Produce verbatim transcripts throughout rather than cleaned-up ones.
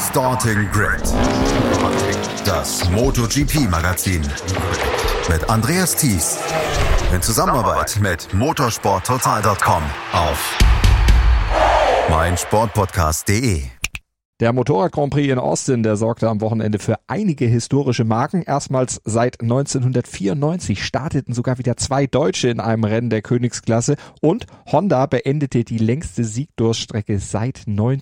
Starting Grid, das MotoGP-Magazin mit Andreas Thies in Zusammenarbeit mit motorsport total punkt com auf meinsportpodcast punkt de. Der Motorrad-Grand Prix in Austin, der sorgte am Wochenende für einige historische Marken. Erstmals seit neunzehnhundertvierundneunzig starteten sogar wieder zwei Deutsche in einem Rennen der Königsklasse und Honda beendete die längste Siegdurststrecke seit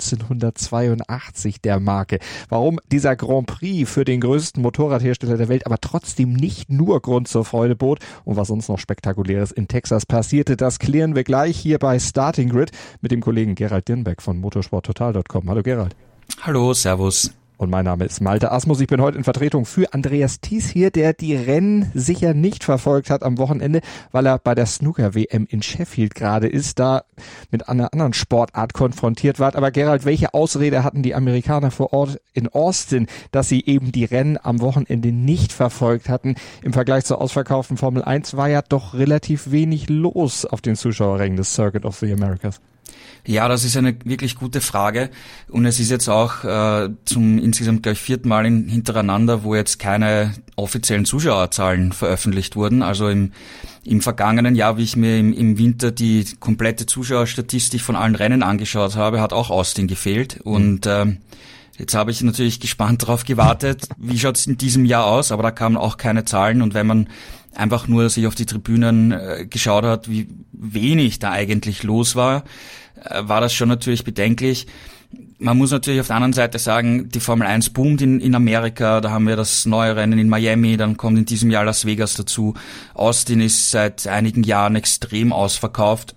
neunzehnhundertzweiundachtzig der Marke. Warum dieser Grand Prix für den größten Motorradhersteller der Welt aber trotzdem nicht nur Grund zur Freude bot und was sonst noch Spektakuläres in Texas passierte, das klären wir gleich hier bei Starting Grid mit dem Kollegen Gerald Dirnbeck von motorsport total punkt com. Hallo Gerald. Hallo, servus. Und mein Name ist Malte Asmus. Ich bin heute in Vertretung für Andreas Thies hier, der die Rennen sicher nicht verfolgt hat am Wochenende, weil er bei der Snooker-W M in Sheffield gerade ist, da mit einer anderen Sportart konfrontiert war. Aber Gerald, welche Ausrede hatten die Amerikaner vor Ort in Austin, dass sie eben die Rennen am Wochenende nicht verfolgt hatten? Im Vergleich zur ausverkauften Formel eins war ja doch relativ wenig los auf den Zuschauerrängen des Circuit of the Americas. Ja, das ist eine wirklich gute Frage und es ist jetzt auch äh, zum insgesamt gleich vierten Mal in, hintereinander, wo jetzt keine offiziellen Zuschauerzahlen veröffentlicht wurden. Also im, im vergangenen Jahr, wie ich mir im, im Winter die komplette Zuschauerstatistik von allen Rennen angeschaut habe, hat auch Austin gefehlt und ähm, jetzt habe ich natürlich gespannt darauf gewartet, wie schaut es in diesem Jahr aus, aber da kamen auch keine Zahlen und wenn man einfach nur sich auf die Tribünen äh, geschaut hat, wie wenig da eigentlich los war, äh, war das schon natürlich bedenklich. Man muss natürlich auf der anderen Seite sagen, die Formel eins boomt in, in Amerika, da haben wir das neue Rennen in Miami, dann kommt in diesem Jahr Las Vegas dazu. Austin ist seit einigen Jahren extrem ausverkauft.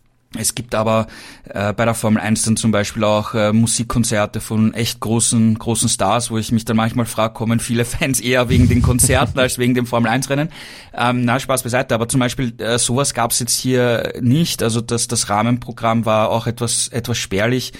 Es gibt aber äh, bei der Formel eins dann zum Beispiel auch äh, Musikkonzerte von echt großen großen Stars, wo ich mich dann manchmal frage, kommen viele Fans eher wegen den Konzerten als wegen dem Formel eins Rennen? Ähm, na, Spaß beiseite, aber zum Beispiel äh, sowas gab es jetzt hier nicht. Also das, das Rahmenprogramm war auch etwas etwas spärlich.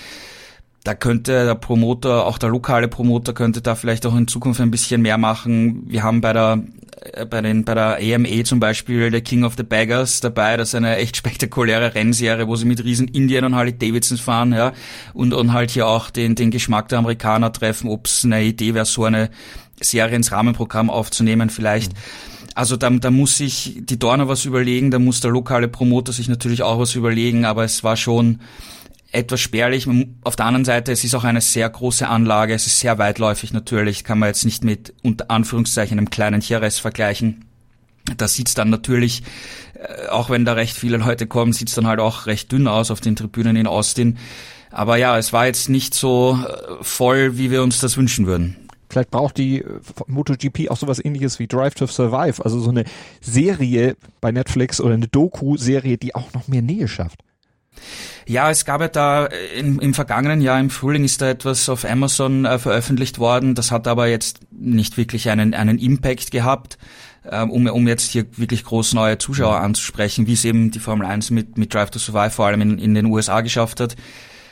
Da könnte der Promoter, auch der lokale Promoter, könnte da vielleicht auch in Zukunft ein bisschen mehr machen. Wir haben bei der bei den bei der A M A zum Beispiel der King of the Baggers dabei. Das ist eine echt spektakuläre Rennserie, wo sie mit riesen Indian und Harley Davidsons fahren, ja, und und halt hier auch den den Geschmack der Amerikaner treffen. Ob es eine Idee wäre, so eine Serie ins Rahmenprogramm aufzunehmen, vielleicht. Mhm. Also da, da muss sich die Dorna was überlegen, da muss der lokale Promoter sich natürlich auch was überlegen, aber es war schon etwas spärlich. Auf der anderen Seite, es ist auch eine sehr große Anlage, es ist sehr weitläufig natürlich, kann man jetzt nicht mit unter Anführungszeichen einem kleinen Jerez vergleichen. Da sieht's dann natürlich, auch wenn da recht viele Leute kommen, sieht's dann halt auch recht dünn aus auf den Tribünen in Austin. Aber ja, es war jetzt nicht so voll, wie wir uns das wünschen würden. Vielleicht braucht die MotoGP auch sowas Ähnliches wie Drive to Survive, also so eine Serie bei Netflix oder eine Doku-Serie, die auch noch mehr Nähe schafft. Ja, es gab ja da im, im vergangenen Jahr, im Frühling ist da etwas auf Amazon äh, veröffentlicht worden. Das hat aber jetzt nicht wirklich einen einen Impact gehabt, äh, um um jetzt hier wirklich groß neue Zuschauer anzusprechen, wie es eben die Formel eins mit mit Drive to Survive vor allem in, in den U S A geschafft hat.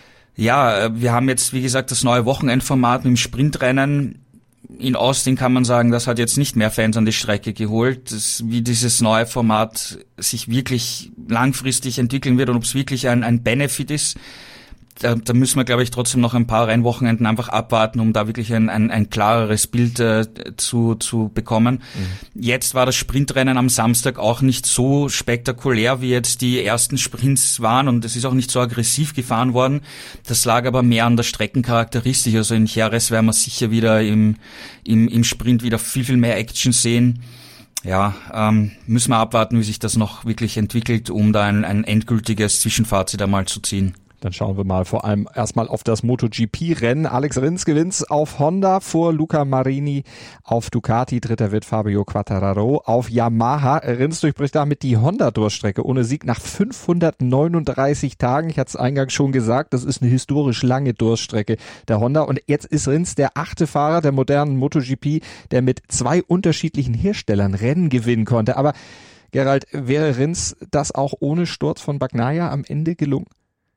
Ja, äh, wir haben jetzt, wie gesagt, das neue Wochenendformat mit dem Sprintrennen. In Austin kann man sagen, das hat jetzt nicht mehr Fans an die Strecke geholt. Das, wie dieses neue Format sich wirklich langfristig entwickeln wird und ob es wirklich ein, ein Benefit ist, da, da müssen wir, glaube ich, trotzdem noch ein paar Rennwochenenden einfach abwarten, um da wirklich ein, ein, ein klareres Bild äh, zu, zu bekommen. Mhm. Jetzt war das Sprintrennen am Samstag auch nicht so spektakulär, wie jetzt die ersten Sprints waren und es ist auch nicht so aggressiv gefahren worden. Das lag aber mehr an der Streckencharakteristik. Also in Jerez werden wir sicher wieder im, im, im Sprint wieder viel, viel mehr Action sehen. Ja, ähm, müssen wir abwarten, wie sich das noch wirklich entwickelt, um da ein, ein endgültiges Zwischenfazit einmal zu ziehen. Dann schauen wir mal vor allem erstmal auf das MotoGP-Rennen. Alex Rins gewinnt auf Honda vor Luca Marini auf Ducati. Dritter wird Fabio Quartararo auf Yamaha. Rins durchbricht damit die Honda-Durststrecke ohne Sieg nach fünfhundertneununddreißig Tagen. Ich hatte es eingangs schon gesagt, das ist eine historisch lange Durststrecke der Honda. Und jetzt ist Rins der achte Fahrer der modernen MotoGP, der mit zwei unterschiedlichen Herstellern Rennen gewinnen konnte. Aber Gerald, wäre Rins das auch ohne Sturz von Bagnaia am Ende gelungen?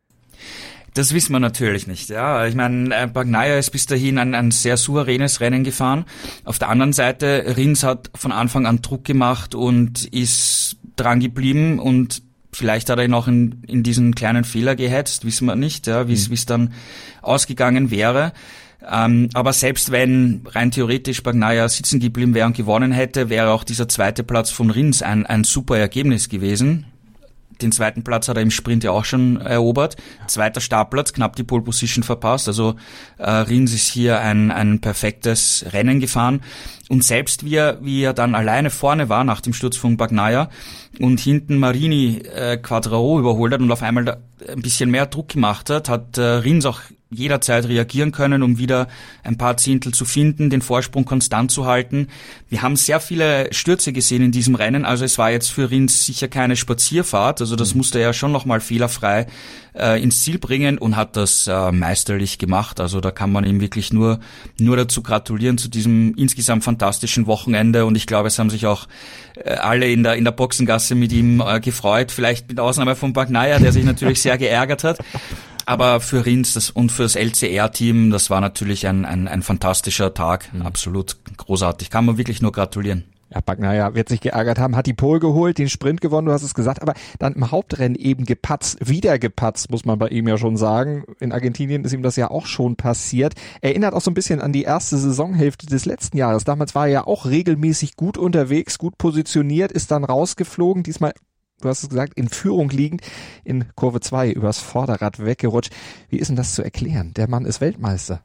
Das wissen wir natürlich nicht. Ja, ich meine, Bagnaia ist bis dahin ein, ein sehr souveränes Rennen gefahren. Auf der anderen Seite, Rins hat von Anfang an Druck gemacht und ist dran geblieben und vielleicht hat er ihn auch in, in diesen kleinen Fehler gehetzt, wissen wir nicht, ja, wie es mhm. wie es dann ausgegangen wäre. Ähm, aber selbst wenn rein theoretisch Bagnaia sitzen geblieben wäre und gewonnen hätte, wäre auch dieser zweite Platz von Rins ein, ein super Ergebnis gewesen. Den zweiten Platz hat er im Sprint ja auch schon erobert. Zweiter Startplatz, knapp die Pole Position verpasst. Also äh, Rins ist hier ein, ein perfektes Rennen gefahren. Und selbst wie er, wie er dann alleine vorne war nach dem Sturz von Bagnaia und hinten Marini äh, Quartararo überholt hat und auf einmal da ein bisschen mehr Druck gemacht hat, hat äh, Rins auch jederzeit reagieren können, um wieder ein paar Zehntel zu finden, den Vorsprung konstant zu halten. Wir haben sehr viele Stürze gesehen in diesem Rennen, also es war jetzt für Rins sicher keine Spazierfahrt, also das musste er schon nochmal fehlerfrei äh, ins Ziel bringen und hat das äh, meisterlich gemacht. Also da kann man ihm wirklich nur nur dazu gratulieren zu diesem insgesamt fantastischen Wochenende und ich glaube, es haben sich auch äh, alle in der in der Boxengasse mit ihm äh, gefreut, vielleicht mit Ausnahme von Bagnaia, der sich natürlich sehr geärgert hat. Aber für Rins das, und für das L C R-Team, das war natürlich ein, ein, ein fantastischer Tag. Mhm. Absolut großartig. Kann man wirklich nur gratulieren. Ja, Bagnaia wird sich geärgert haben, hat die Pole geholt, den Sprint gewonnen, du hast es gesagt, aber dann im Hauptrennen eben gepatzt, wieder gepatzt, muss man bei ihm ja schon sagen. In Argentinien ist ihm das ja auch schon passiert. Erinnert auch so ein bisschen an die erste Saisonhälfte des letzten Jahres. Damals war er ja auch regelmäßig gut unterwegs, gut positioniert, ist dann rausgeflogen, diesmal, du hast es gesagt, in Führung liegend, in Kurve zwei übers Vorderrad weggerutscht. Wie ist denn das zu erklären? Der Mann ist Weltmeister.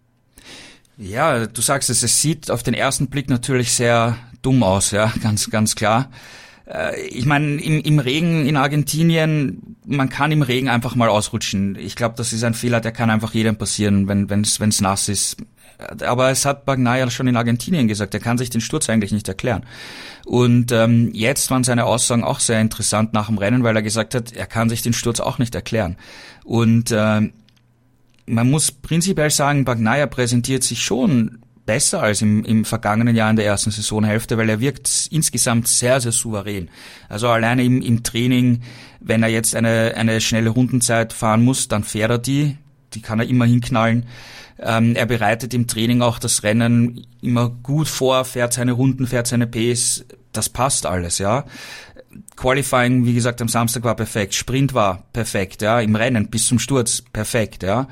Ja, du sagst es, es sieht auf den ersten Blick natürlich sehr dumm aus, ja, ganz, ganz klar. Äh, ich meine, im, im Regen in Argentinien, man kann im Regen einfach mal ausrutschen. Ich glaube, das ist ein Fehler, der kann einfach jedem passieren, wenn wenn's wenn's nass ist. Aber es hat Bagnaia schon in Argentinien gesagt, er kann sich den Sturz eigentlich nicht erklären. Und ähm, jetzt waren seine Aussagen auch sehr interessant nach dem Rennen, weil er gesagt hat, er kann sich den Sturz auch nicht erklären. Und äh, man muss prinzipiell sagen, Bagnaia präsentiert sich schon besser als im, im vergangenen Jahr in der ersten Saisonhälfte, weil er wirkt insgesamt sehr, sehr souverän. Also alleine im, im Training, wenn er jetzt eine, eine schnelle Rundenzeit fahren muss, dann fährt er die, die kann er immer hinknallen. Ähm, er bereitet im Training auch das Rennen immer gut vor, fährt seine Runden, fährt seine Pace, das passt alles, ja. Qualifying, wie gesagt, am Samstag war perfekt, Sprint war perfekt, ja, im Rennen bis zum Sturz perfekt, ja.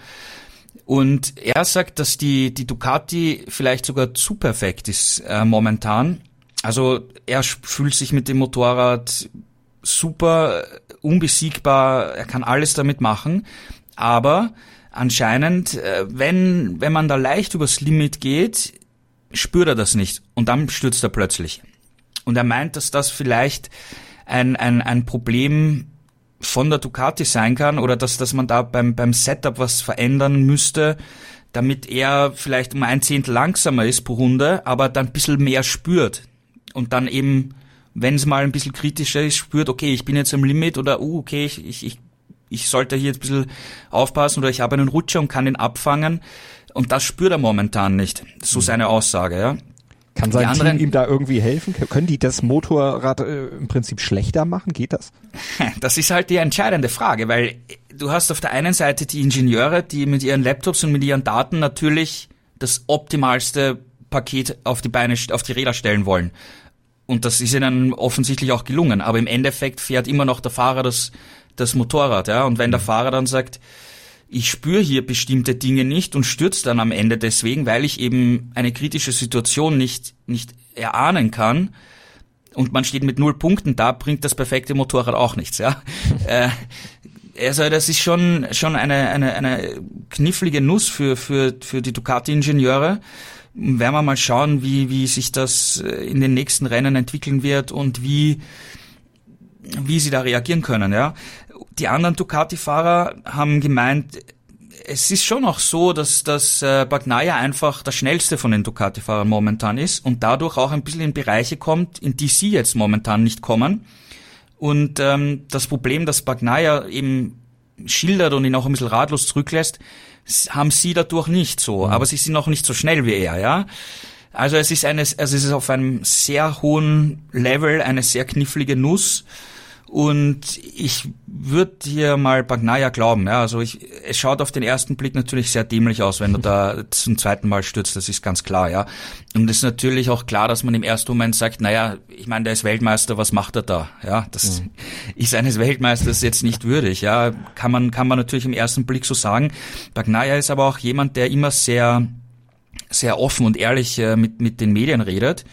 Und er sagt, dass die die Ducati vielleicht sogar zu perfekt ist äh, momentan. Also er fühlt sich mit dem Motorrad super, unbesiegbar, er kann alles damit machen, aber anscheinend, äh, wenn wenn man da leicht übers Limit geht, spürt er das nicht und dann stürzt er plötzlich. Und er meint, dass das vielleicht ein ein ein Problem von der Ducati sein kann oder dass dass man da beim beim Setup was verändern müsste, damit er vielleicht um ein Zehntel langsamer ist pro Runde, aber dann ein bisschen mehr spürt und dann eben, wenn es mal ein bisschen kritischer ist, spürt, okay, ich bin jetzt am Limit oder uh, okay, ich ich ich ich sollte hier jetzt ein bisschen aufpassen oder ich habe einen Rutscher und kann den abfangen und das spürt er momentan nicht. So seine Aussage, ja. Kann sein Team ihm da irgendwie helfen? Können die das Motorrad äh, im Prinzip schlechter machen? Geht das? Das ist halt die entscheidende Frage, weil du hast auf der einen Seite die Ingenieure, die mit ihren Laptops und mit ihren Daten natürlich das optimalste Paket auf die Beine, auf die Räder stellen wollen. Und das ist ihnen offensichtlich auch gelungen. Aber im Endeffekt fährt immer noch der Fahrer das, das Motorrad, ja. Und wenn der Fahrer dann sagt, ich spüre hier bestimmte Dinge nicht und stürzt dann am Ende deswegen, weil ich eben eine kritische Situation nicht nicht erahnen kann und man steht mit null Punkten da, bringt das perfekte Motorrad auch nichts, ja. äh, also das ist schon schon eine eine eine knifflige Nuss für für für die Ducati-Ingenieure. Werden wir mal schauen, wie wie sich das in den nächsten Rennen entwickeln wird und wie wie sie da reagieren können, ja. Die anderen Ducati-Fahrer haben gemeint, es ist schon auch so, dass, dass äh, Bagnaia einfach der schnellste von den Ducati-Fahrern momentan ist und dadurch auch ein bisschen in Bereiche kommt, in die sie jetzt momentan nicht kommen. Und ähm, das Problem, das Bagnaia eben schildert und ihn auch ein bisschen ratlos zurücklässt, haben sie dadurch nicht so. Mhm. Aber sie sind auch nicht so schnell wie er, ja. Also es ist eine, also es ist auf einem sehr hohen Level eine sehr knifflige Nuss. Und ich würde hier mal Bagnaia glauben. Ja, also ich, es schaut auf den ersten Blick natürlich sehr dämlich aus, wenn du da zum zweiten Mal stürzt. Das ist ganz klar, ja. Und es ist natürlich auch klar, dass man im ersten Moment sagt, naja, ich meine, der ist Weltmeister, was macht er da? Ja, das mhm. ist eines Weltmeisters jetzt nicht würdig. Ja, kann man kann man natürlich im ersten Blick so sagen. Bagnaia ist aber auch jemand, der immer sehr sehr offen und ehrlich äh, mit mit den Medien redet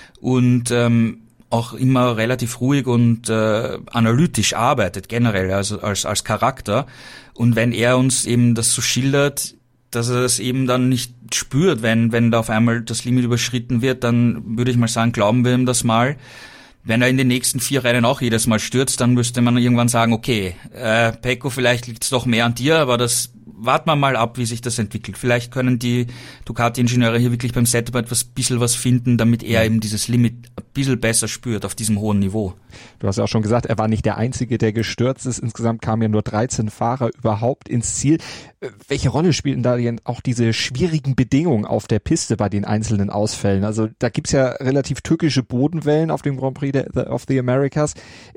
und ähm, auch immer relativ ruhig und äh, analytisch arbeitet, generell, also als als Charakter. Und wenn er uns eben das so schildert, dass er das eben dann nicht spürt, wenn wenn da auf einmal das Limit überschritten wird, dann würde ich mal sagen, glauben wir ihm das mal. Wenn er in den nächsten vier Rennen auch jedes Mal stürzt, dann müsste man irgendwann sagen, okay, äh, Pecco, vielleicht liegt es doch mehr an dir, aber das warten wir mal ab, wie sich das entwickelt. Vielleicht können die Ducati-Ingenieure hier wirklich beim Setup etwas bisschen was finden, damit er eben dieses Limit ein bisschen besser spürt auf diesem hohen Niveau. Du hast ja auch schon gesagt, er war nicht der Einzige, der gestürzt ist. Insgesamt kamen ja nur dreizehn Fahrer überhaupt ins Ziel. Welche Rolle spielten da denn auch diese schwierigen Bedingungen auf der Piste bei den einzelnen Ausfällen? Also da gibt's ja relativ tückische Bodenwellen auf dem Grand Prix of the Americas.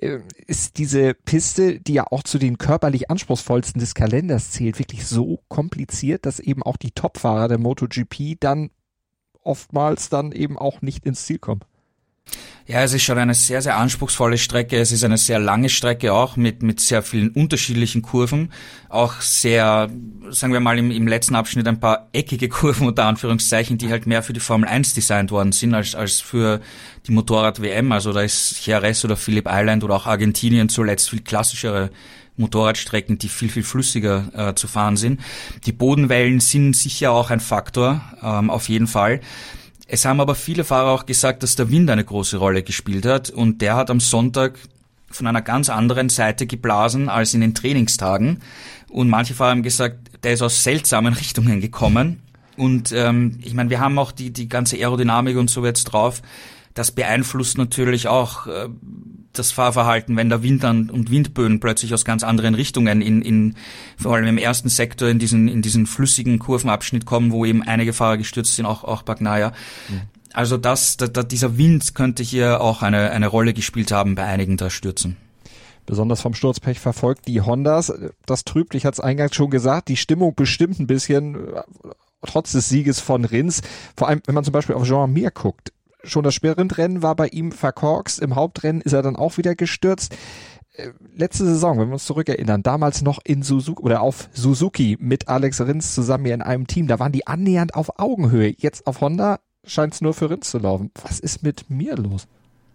Ist diese Piste, die ja auch zu den körperlich anspruchsvollsten des Kalenders zählt, wirklich so kompliziert, dass eben auch die Topfahrer der MotoGP dann oftmals dann eben auch nicht ins Ziel kommen? Ja, es ist schon eine sehr, sehr anspruchsvolle Strecke. Es ist eine sehr lange Strecke auch mit mit sehr vielen unterschiedlichen Kurven. Auch sehr, sagen wir mal, im, im letzten Abschnitt ein paar eckige Kurven unter Anführungszeichen, die halt mehr für die Formel eins designt worden sind als als für die Motorrad-W M. Also da ist Jerez oder Phillip Island oder auch Argentinien zuletzt viel klassischere Motorradstrecken, die viel, viel flüssiger äh, zu fahren sind. Die Bodenwellen sind sicher auch ein Faktor, ähm, auf jeden Fall. Es haben aber viele Fahrer auch gesagt, dass der Wind eine große Rolle gespielt hat und der hat am Sonntag von einer ganz anderen Seite geblasen als in den Trainingstagen und manche Fahrer haben gesagt, der ist aus seltsamen Richtungen gekommen und ähm, ich meine, wir haben auch die die ganze Aerodynamik und so jetzt drauf, das beeinflusst natürlich auch äh, das Fahrverhalten, wenn der Wind dann und Windböen plötzlich aus ganz anderen Richtungen in, in vor allem im ersten Sektor in diesen in diesen flüssigen Kurvenabschnitt kommen, wo eben einige Fahrer gestürzt sind, auch auch Bagnaia. Mhm. Also das, da, da, dieser Wind könnte hier auch eine eine Rolle gespielt haben bei einigen der Stürzen. Besonders vom Sturzpech verfolgt die Hondas. Das trübt, ich hatte es eingangs schon gesagt, die Stimmung bestimmt ein bisschen trotz des Sieges von Rins. Vor allem, wenn man zum Beispiel auf Jean Mir guckt. Schon das Sprintrennen war bei ihm verkorkst, im Hauptrennen ist er dann auch wieder gestürzt. Letzte Saison, wenn wir uns zurückerinnern, damals noch in Suzuki oder auf Suzuki mit Alex Rins zusammen hier in einem Team, da waren die annähernd auf Augenhöhe. Jetzt auf Honda scheint es nur für Rins zu laufen. Was ist mit Mir los?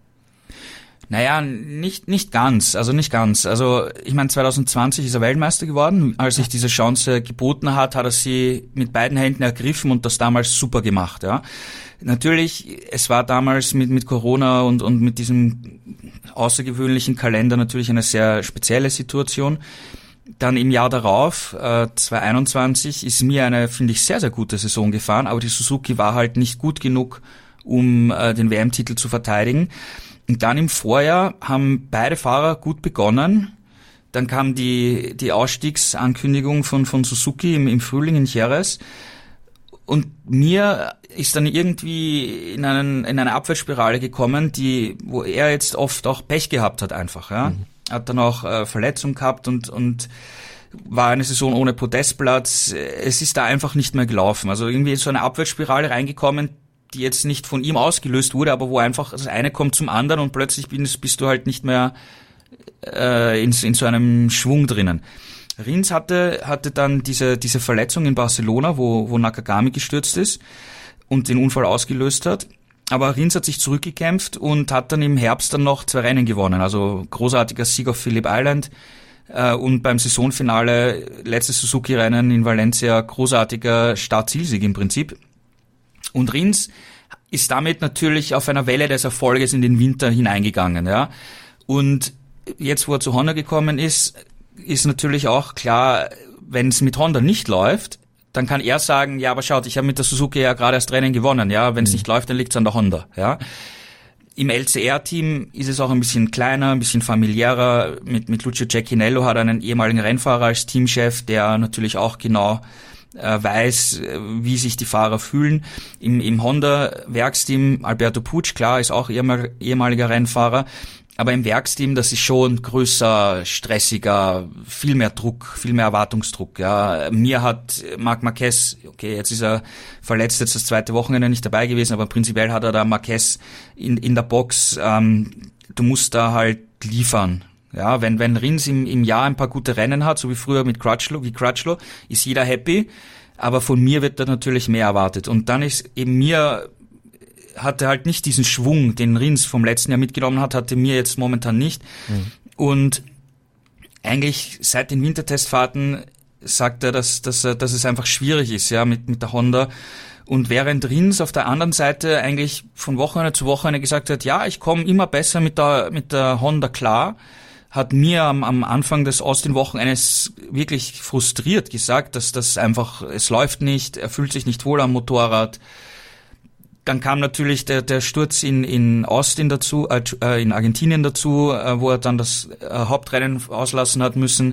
Naja, nicht nicht ganz, also nicht ganz. Also ich meine, zwanzig zwanzig ist er Weltmeister geworden. Als sich diese Chance geboten hat, hat er sie mit beiden Händen ergriffen und das damals super gemacht. Ja, natürlich, es war damals mit mit Corona und und mit diesem außergewöhnlichen Kalender natürlich eine sehr spezielle Situation. Dann im Jahr darauf, äh, zwanzig einundzwanzig, ist mir eine, finde ich, sehr, sehr gute Saison gefahren, aber die Suzuki war halt nicht gut genug, um äh, den W M-Titel zu verteidigen. Und dann im Vorjahr haben beide Fahrer gut begonnen. Dann kam die die Ausstiegsankündigung von von Suzuki im, im Frühling in Jerez. Und mir ist dann irgendwie in einen in eine Abwärtsspirale gekommen, die wo er jetzt oft auch Pech gehabt hat einfach. Ja, mhm. Hat dann auch äh, Verletzung gehabt und und war eine Saison ohne Podestplatz. Es ist da einfach nicht mehr gelaufen. Also irgendwie ist so eine Abwärtsspirale reingekommen, die jetzt nicht von ihm ausgelöst wurde, aber wo einfach das eine kommt zum anderen und plötzlich bist, bist du halt nicht mehr äh, in, in so einem Schwung drinnen. Rins hatte hatte dann diese diese Verletzung in Barcelona, wo wo Nakagami gestürzt ist und den Unfall ausgelöst hat. Aber Rins hat sich zurückgekämpft und hat dann im Herbst dann noch zwei Rennen gewonnen. Also großartiger Sieg auf Phillip Island äh, und beim Saisonfinale letztes Suzuki-Rennen in Valencia großartiger Start-Zielsieg im Prinzip. Und Rins ist damit natürlich auf einer Welle des Erfolges in den Winter hineingegangen, ja. Und jetzt, wo er zu Honda gekommen ist, ist natürlich auch klar, wenn es mit Honda nicht läuft, dann kann er sagen, ja, aber schaut, ich habe mit der Suzuki ja gerade erst Rennen gewonnen, ja. Wenn es mhm. nicht läuft, dann liegt es an der Honda, ja. Im L C R-Team ist es auch ein bisschen kleiner, ein bisschen familiärer. Mit, mit Lucio Cecchinello hat er einen ehemaligen Rennfahrer als Teamchef, der natürlich auch genau weiß, wie sich die Fahrer fühlen. Im, im Honda-Werksteam Alberto Puig, klar, ist auch ehemaliger Rennfahrer, Aber im Werksteam, das ist schon größer, stressiger, viel mehr Druck, viel mehr Erwartungsdruck. Ja, mir hat Marc Marquez, okay, jetzt ist er verletzt, jetzt das zweite Wochenende nicht dabei gewesen, aber prinzipiell hat er da Marquez in, in der Box. Ähm, du musst da halt liefern. Ja, wenn, wenn Rins im, im Jahr ein paar gute Rennen hat, so wie früher mit Crutchlow, wie Crutchlow, ist jeder happy. Aber von mir wird da natürlich mehr erwartet. Und dann ist eben mir, hatte halt nicht diesen Schwung, den Rins vom letzten Jahr mitgenommen hat, hatte mir jetzt momentan nicht. Mhm. Und eigentlich seit den Wintertestfahrten sagt er, dass, dass, dass es einfach schwierig ist, ja, mit, mit der Honda. Und während Rins auf der anderen Seite eigentlich von Wochenende zu Wochenende gesagt hat, ja, ich komme immer besser mit der, mit der Honda klar, hat mir am, am Anfang des Austin-Wochenendes wirklich frustriert gesagt, dass das einfach, es läuft nicht, er fühlt sich nicht wohl am Motorrad. Dann kam natürlich der, der Sturz in, in Austin dazu, äh, in Argentinien dazu, äh, wo er dann das äh, Hauptrennen auslassen hat müssen.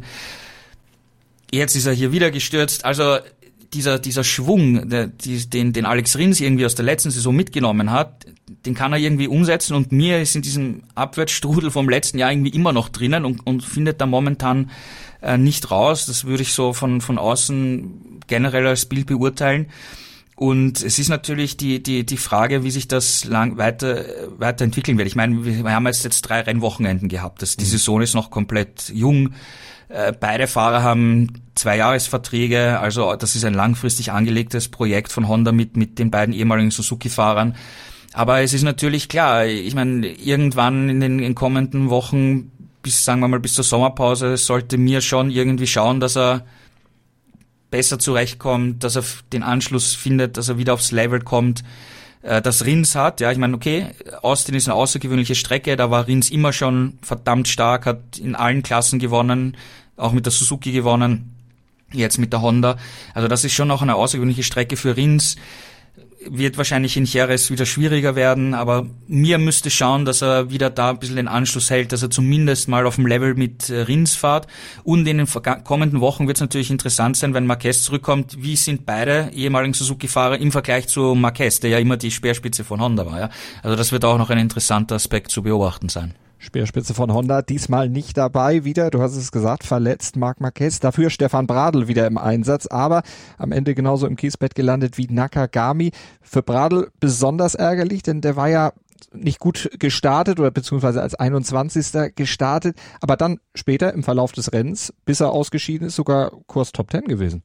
Jetzt ist er hier wieder gestürzt. Also dieser, dieser Schwung, der, die, den, den Alex Rins irgendwie aus der letzten Saison mitgenommen hat, den kann er irgendwie umsetzen und mir ist in diesem Abwärtsstrudel vom letzten Jahr irgendwie immer noch drinnen und, und findet da momentan äh, nicht raus. Das würde ich so von, von außen generell als Bild beurteilen. Und es ist natürlich die die die Frage, wie sich das lang weiter weiterentwickeln wird. Ich meine, wir haben jetzt jetzt drei Rennwochenenden gehabt. Das, die Saison ist noch komplett jung. Äh, beide Fahrer haben Zweijahresverträge. Also das ist ein langfristig angelegtes Projekt von Honda mit mit den beiden ehemaligen Suzuki-Fahrern. Aber es ist natürlich klar, ich meine, irgendwann in den, in den kommenden Wochen, bis sagen wir mal bis zur Sommerpause, sollte mir schon irgendwie schauen, dass er besser zurechtkommt, dass er den Anschluss findet, dass er wieder aufs Level kommt, äh, dass Rins hat. Ja, ich meine, okay, Austin ist eine außergewöhnliche Strecke, da war Rins immer schon verdammt stark, hat in allen Klassen gewonnen, auch mit der Suzuki gewonnen, jetzt mit der Honda. Also das ist schon auch eine außergewöhnliche Strecke für Rins. Wird wahrscheinlich in Jerez wieder schwieriger werden, aber mir müsste schauen, dass er wieder da ein bisschen den Anschluss hält, dass er zumindest mal auf dem Level mit Rins fährt. Und in den kommenden Wochen wird es natürlich interessant sein, wenn Marquez zurückkommt, wie sind beide ehemaligen Suzuki-Fahrer im Vergleich zu Marquez, der ja immer die Speerspitze von Honda war. Ja? Also das wird auch noch ein interessanter Aspekt zu beobachten sein. Speerspitze von Honda, diesmal nicht dabei wieder, du hast es gesagt, verletzt Marc Marquez, dafür Stefan Bradl wieder im Einsatz, aber am Ende genauso im Kiesbett gelandet wie Nakagami. Für Bradl besonders ärgerlich, denn der war ja nicht gut gestartet oder beziehungsweise als einundzwanzigster gestartet, aber dann später im Verlauf des Rennens, bis er ausgeschieden ist, sogar Kurs Top zehn gewesen.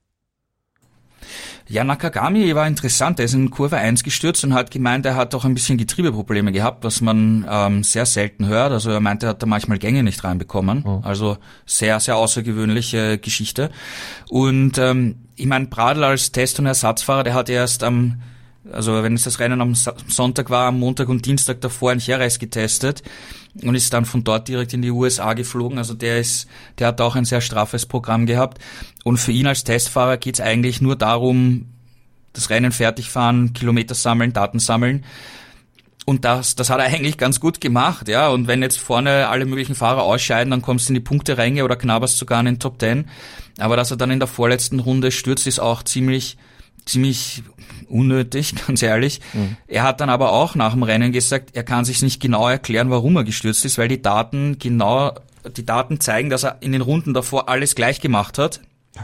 Ja, Nakagami war interessant. Er ist in Kurve eins gestürzt und hat gemeint, er hat auch ein bisschen Getriebeprobleme gehabt, was man ähm, sehr selten hört. Also er meinte, er hat da manchmal Gänge nicht reinbekommen. Oh. Also sehr, sehr außergewöhnliche Geschichte. Und ähm, ich meine, Bradl als Test- und Ersatzfahrer, der hat erst am, also wenn es das Rennen am Sonntag war, am Montag und Dienstag davor in Jerez getestet und ist dann von dort direkt in die U S A geflogen. Also der ist, der hat auch ein sehr straffes Programm gehabt. Und für ihn als Testfahrer geht's eigentlich nur darum, das Rennen fertig fahren, Kilometer sammeln, Daten sammeln. Und das, das hat er eigentlich ganz gut gemacht, ja. Und wenn jetzt vorne alle möglichen Fahrer ausscheiden, dann kommst du in die Punkteränge oder knabberst sogar in den Top Ten. Aber dass er dann in der vorletzten Runde stürzt, ist auch ziemlich, ziemlich unnötig, ganz ehrlich. Mhm. Er hat dann aber auch nach dem Rennen gesagt, er kann sich nicht genau erklären, warum er gestürzt ist, weil die Daten genau, die Daten zeigen, dass er in den Runden davor alles gleich gemacht hat.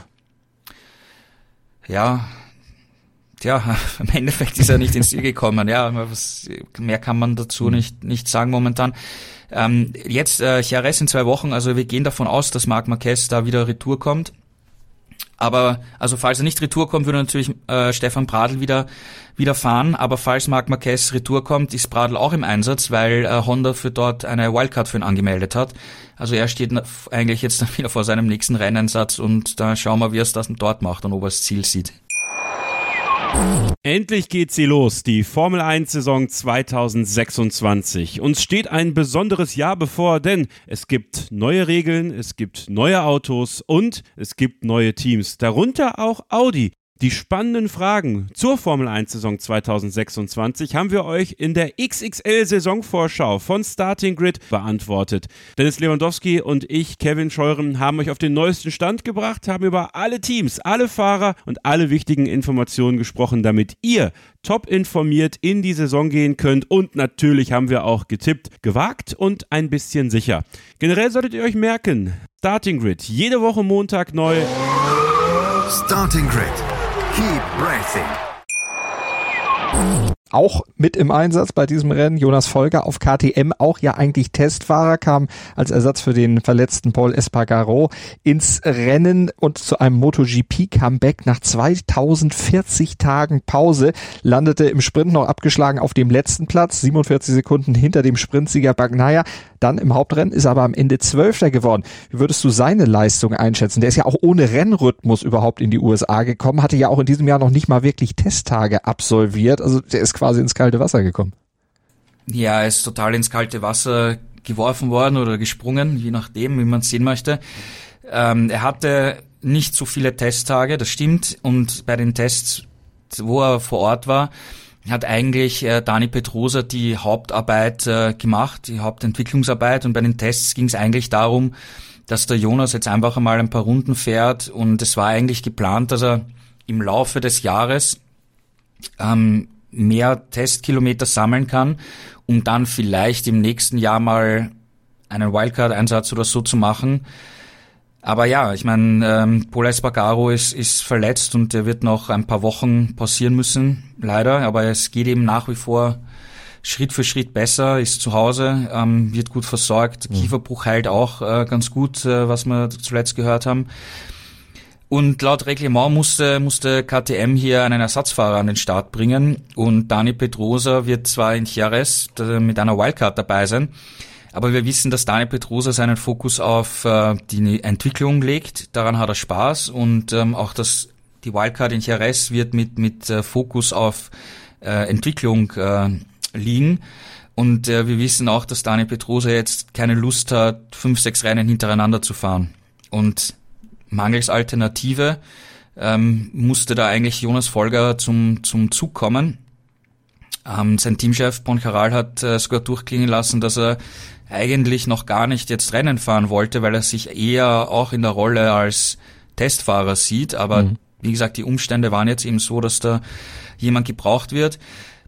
Ja, tja, im Endeffekt ist er nicht ins Ziel gekommen. Ja, was, mehr kann man dazu nicht nicht sagen momentan. Ähm, jetzt äh, Jerez in zwei Wochen, also wir gehen davon aus, dass Marc Marquez da wieder Retour kommt. Aber also falls er nicht Retour kommt, würde natürlich äh, Stefan Bradl wieder wieder fahren. Aber falls Marc Marquez Retour kommt, ist Bradl auch im Einsatz, weil äh, Honda für dort eine Wildcard für ihn angemeldet hat. Also er steht eigentlich jetzt dann wieder vor seinem nächsten Rennsatz und da schauen wir, wie er es das dort macht und ob er das Ziel sieht. Endlich geht sie los, die Formel eins Saison zwanzig sechsundzwanzig. Uns steht ein besonderes Jahr bevor, denn es gibt neue Regeln, es gibt neue Autos und es gibt neue Teams, darunter auch Audi. Die spannenden Fragen zur Formel eins Saison zwanzig sechsundzwanzig haben wir euch in der X X L-Saisonvorschau von Starting Grid beantwortet. Dennis Lewandowski und ich, Kevin Scheuren, haben euch auf den neuesten Stand gebracht, haben über alle Teams, alle Fahrer und alle wichtigen Informationen gesprochen, damit ihr top informiert in die Saison gehen könnt. Und natürlich haben wir auch getippt, gewagt und ein bisschen sicher. Generell solltet ihr euch merken, Starting Grid, jede Woche Montag neu. Starting Grid. Keep racing. Auch mit im Einsatz bei diesem Rennen Jonas Folger auf K T M, auch ja eigentlich Testfahrer, kam als Ersatz für den verletzten Pol Espargaro ins Rennen und zu einem MotoGP-Comeback nach zweitausendvierzig Tagen Pause, landete im Sprint noch abgeschlagen auf dem letzten Platz, siebenundvierzig Sekunden hinter dem Sprintsieger Bagnaia. Dann im Hauptrennen ist er aber am Ende Zwölfter geworden. Wie würdest du seine Leistung einschätzen? Der ist ja auch ohne Rennrhythmus überhaupt in die U S A gekommen, hatte ja auch in diesem Jahr noch nicht mal wirklich Testtage absolviert, also der ist quasi ins kalte Wasser gekommen. Ja, er ist total ins kalte Wasser geworfen worden oder gesprungen, je nachdem, wie man es sehen möchte. Ähm, er hatte nicht so viele Testtage, das stimmt, und bei den Tests, wo er vor Ort war, hat eigentlich äh, Dani Pedrosa die Hauptarbeit äh, gemacht, die Hauptentwicklungsarbeit, und bei den Tests ging es eigentlich darum, dass der Jonas jetzt einfach einmal ein paar Runden fährt, und es war eigentlich geplant, dass er im Laufe des Jahres ähm, mehr Testkilometer sammeln kann, um dann vielleicht im nächsten Jahr mal einen Wildcard-Einsatz oder so zu machen. Aber ja, ich meine, ähm, Pol Espargaro ist, ist verletzt und er wird noch ein paar Wochen pausieren müssen, leider. Aber es geht eben nach wie vor Schritt für Schritt besser, ist zu Hause, ähm, wird gut versorgt. Mhm. Kieferbruch heilt auch äh, ganz gut, äh, was wir zuletzt gehört haben. Und laut Reglement musste, musste K T M hier einen Ersatzfahrer an den Start bringen. Und Dani Pedrosa wird zwar in Jerez äh, mit einer Wildcard dabei sein, aber wir wissen, dass Dani Pedrosa seinen Fokus auf äh, die Entwicklung legt. Daran hat er Spaß, und ähm, auch das, die Wildcard in Jerez wird mit mit äh, Fokus auf äh, Entwicklung äh, liegen. Und äh, wir wissen auch, dass Dani Pedrosa jetzt keine Lust hat, fünf, sechs Rennen hintereinander zu fahren. Und mangels Alternative ähm, musste da eigentlich Jonas Folger zum zum Zug kommen. Ähm, sein Teamchef Poncharal hat äh, sogar durchklingen lassen, dass er eigentlich noch gar nicht jetzt Rennen fahren wollte, weil er sich eher auch in der Rolle als Testfahrer sieht. Aber mhm. wie gesagt, die Umstände waren jetzt eben so, dass da jemand gebraucht wird.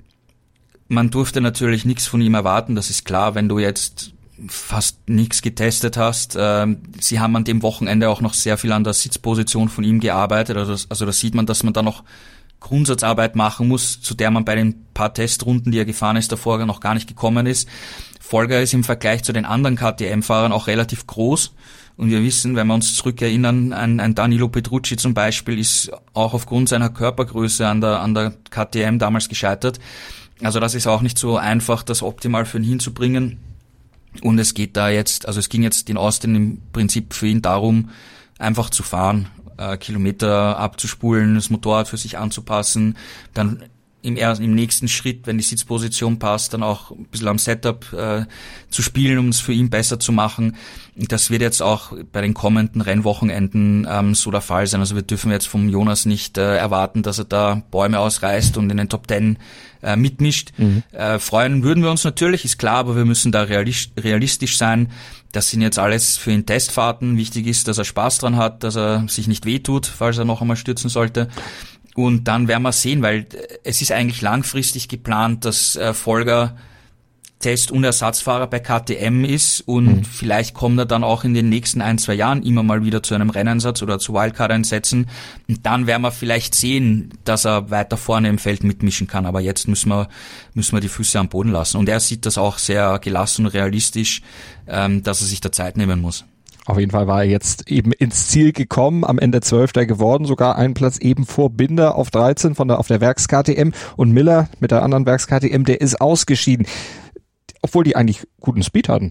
Man durfte natürlich nichts von ihm erwarten, das ist klar, wenn du jetzt fast nichts getestet hast. Ähm, sie haben an dem Wochenende auch noch sehr viel an der Sitzposition von ihm gearbeitet. Also, das, also da sieht man, dass man da noch Grundsatzarbeit machen muss, zu der man bei den paar Testrunden, die er gefahren ist, davor noch gar nicht gekommen ist. Folger ist im Vergleich zu den anderen K T M-Fahrern auch relativ groß. Und wir wissen, wenn wir uns zurückerinnern, ein, ein Danilo Petrucci zum Beispiel ist auch aufgrund seiner Körpergröße an der, an der K T M damals gescheitert. Also das ist auch nicht so einfach, das optimal für ihn hinzubringen. Und es geht da jetzt, also es ging jetzt in Austin im Prinzip für ihn darum, einfach zu fahren, äh, Kilometer abzuspulen, das Motorrad für sich anzupassen, dann im ersten, im nächsten Schritt, wenn die Sitzposition passt, dann auch ein bisschen am Setup äh, zu spielen, um es für ihn besser zu machen. Das wird jetzt auch bei den kommenden Rennwochenenden ähm, so der Fall sein. Also wir dürfen jetzt vom Jonas nicht äh, erwarten, dass er da Bäume ausreißt und in den Top Ten äh, mitmischt. Mhm. Äh, freuen würden wir uns natürlich, ist klar, aber wir müssen da realis- realistisch sein. Das sind jetzt alles für ihn Testfahrten. Wichtig ist, dass er Spaß dran hat, dass er sich nicht wehtut, falls er noch einmal stürzen sollte. Und dann werden wir sehen, weil es ist eigentlich langfristig geplant, dass äh, Folger Test- und Ersatzfahrer bei K T M ist, und mhm. vielleicht kommt er dann auch in den nächsten ein, zwei Jahren immer mal wieder zu einem Rennsatz oder zu Wildcard-Einsätzen, und dann werden wir vielleicht sehen, dass er weiter vorne im Feld mitmischen kann, aber jetzt müssen wir müssen wir die Füße am Boden lassen, und er sieht das auch sehr gelassen und realistisch, ähm, dass er sich da Zeit nehmen muss. Auf jeden Fall war er jetzt eben ins Ziel gekommen, am Ende Zwölfter geworden, sogar einen Platz eben vor Binder auf dreizehn von der auf der Werks-K T M, und Miller mit der anderen Werks-K T M, der ist ausgeschieden, obwohl die eigentlich guten Speed hatten.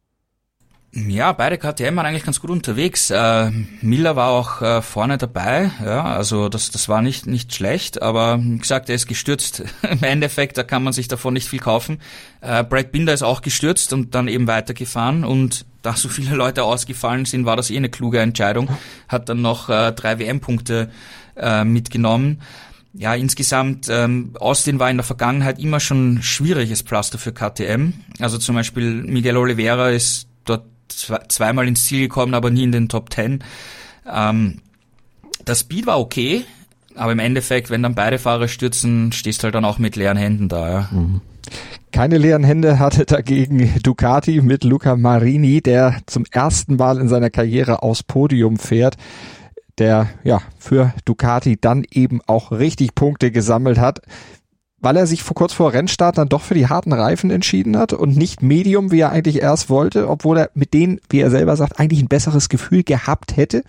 Ja, beide K T M waren eigentlich ganz gut unterwegs. Äh, Miller war auch äh, vorne dabei, ja, also das das war nicht nicht schlecht, aber wie gesagt, er ist gestürzt. Im Endeffekt, da kann man sich davon nicht viel kaufen. Äh, Brad Binder ist auch gestürzt und dann eben weitergefahren, und da so viele Leute ausgefallen sind, war das eh eine kluge Entscheidung. Hat dann noch äh, drei W M-Punkte äh, mitgenommen. Ja, insgesamt, ähm, Austin war in der Vergangenheit immer schon schwieriges Pflaster für K T M. Also zum Beispiel Miguel Oliveira ist dort zwei, zweimal ins Ziel gekommen, aber nie in den Top Ten. Ähm, das Speed war okay, aber im Endeffekt, wenn dann beide Fahrer stürzen, stehst du halt dann auch mit leeren Händen da. Ja. Mhm. Keine leeren Hände hatte dagegen Ducati mit Luca Marini, der zum ersten Mal in seiner Karriere aufs Podium fährt, der ja für Ducati dann eben auch richtig Punkte gesammelt hat, weil er sich vor kurz vor Rennstart dann doch für die harten Reifen entschieden hat und nicht Medium, wie er eigentlich erst wollte, obwohl er mit denen, wie er selber sagt, eigentlich ein besseres Gefühl gehabt hätte.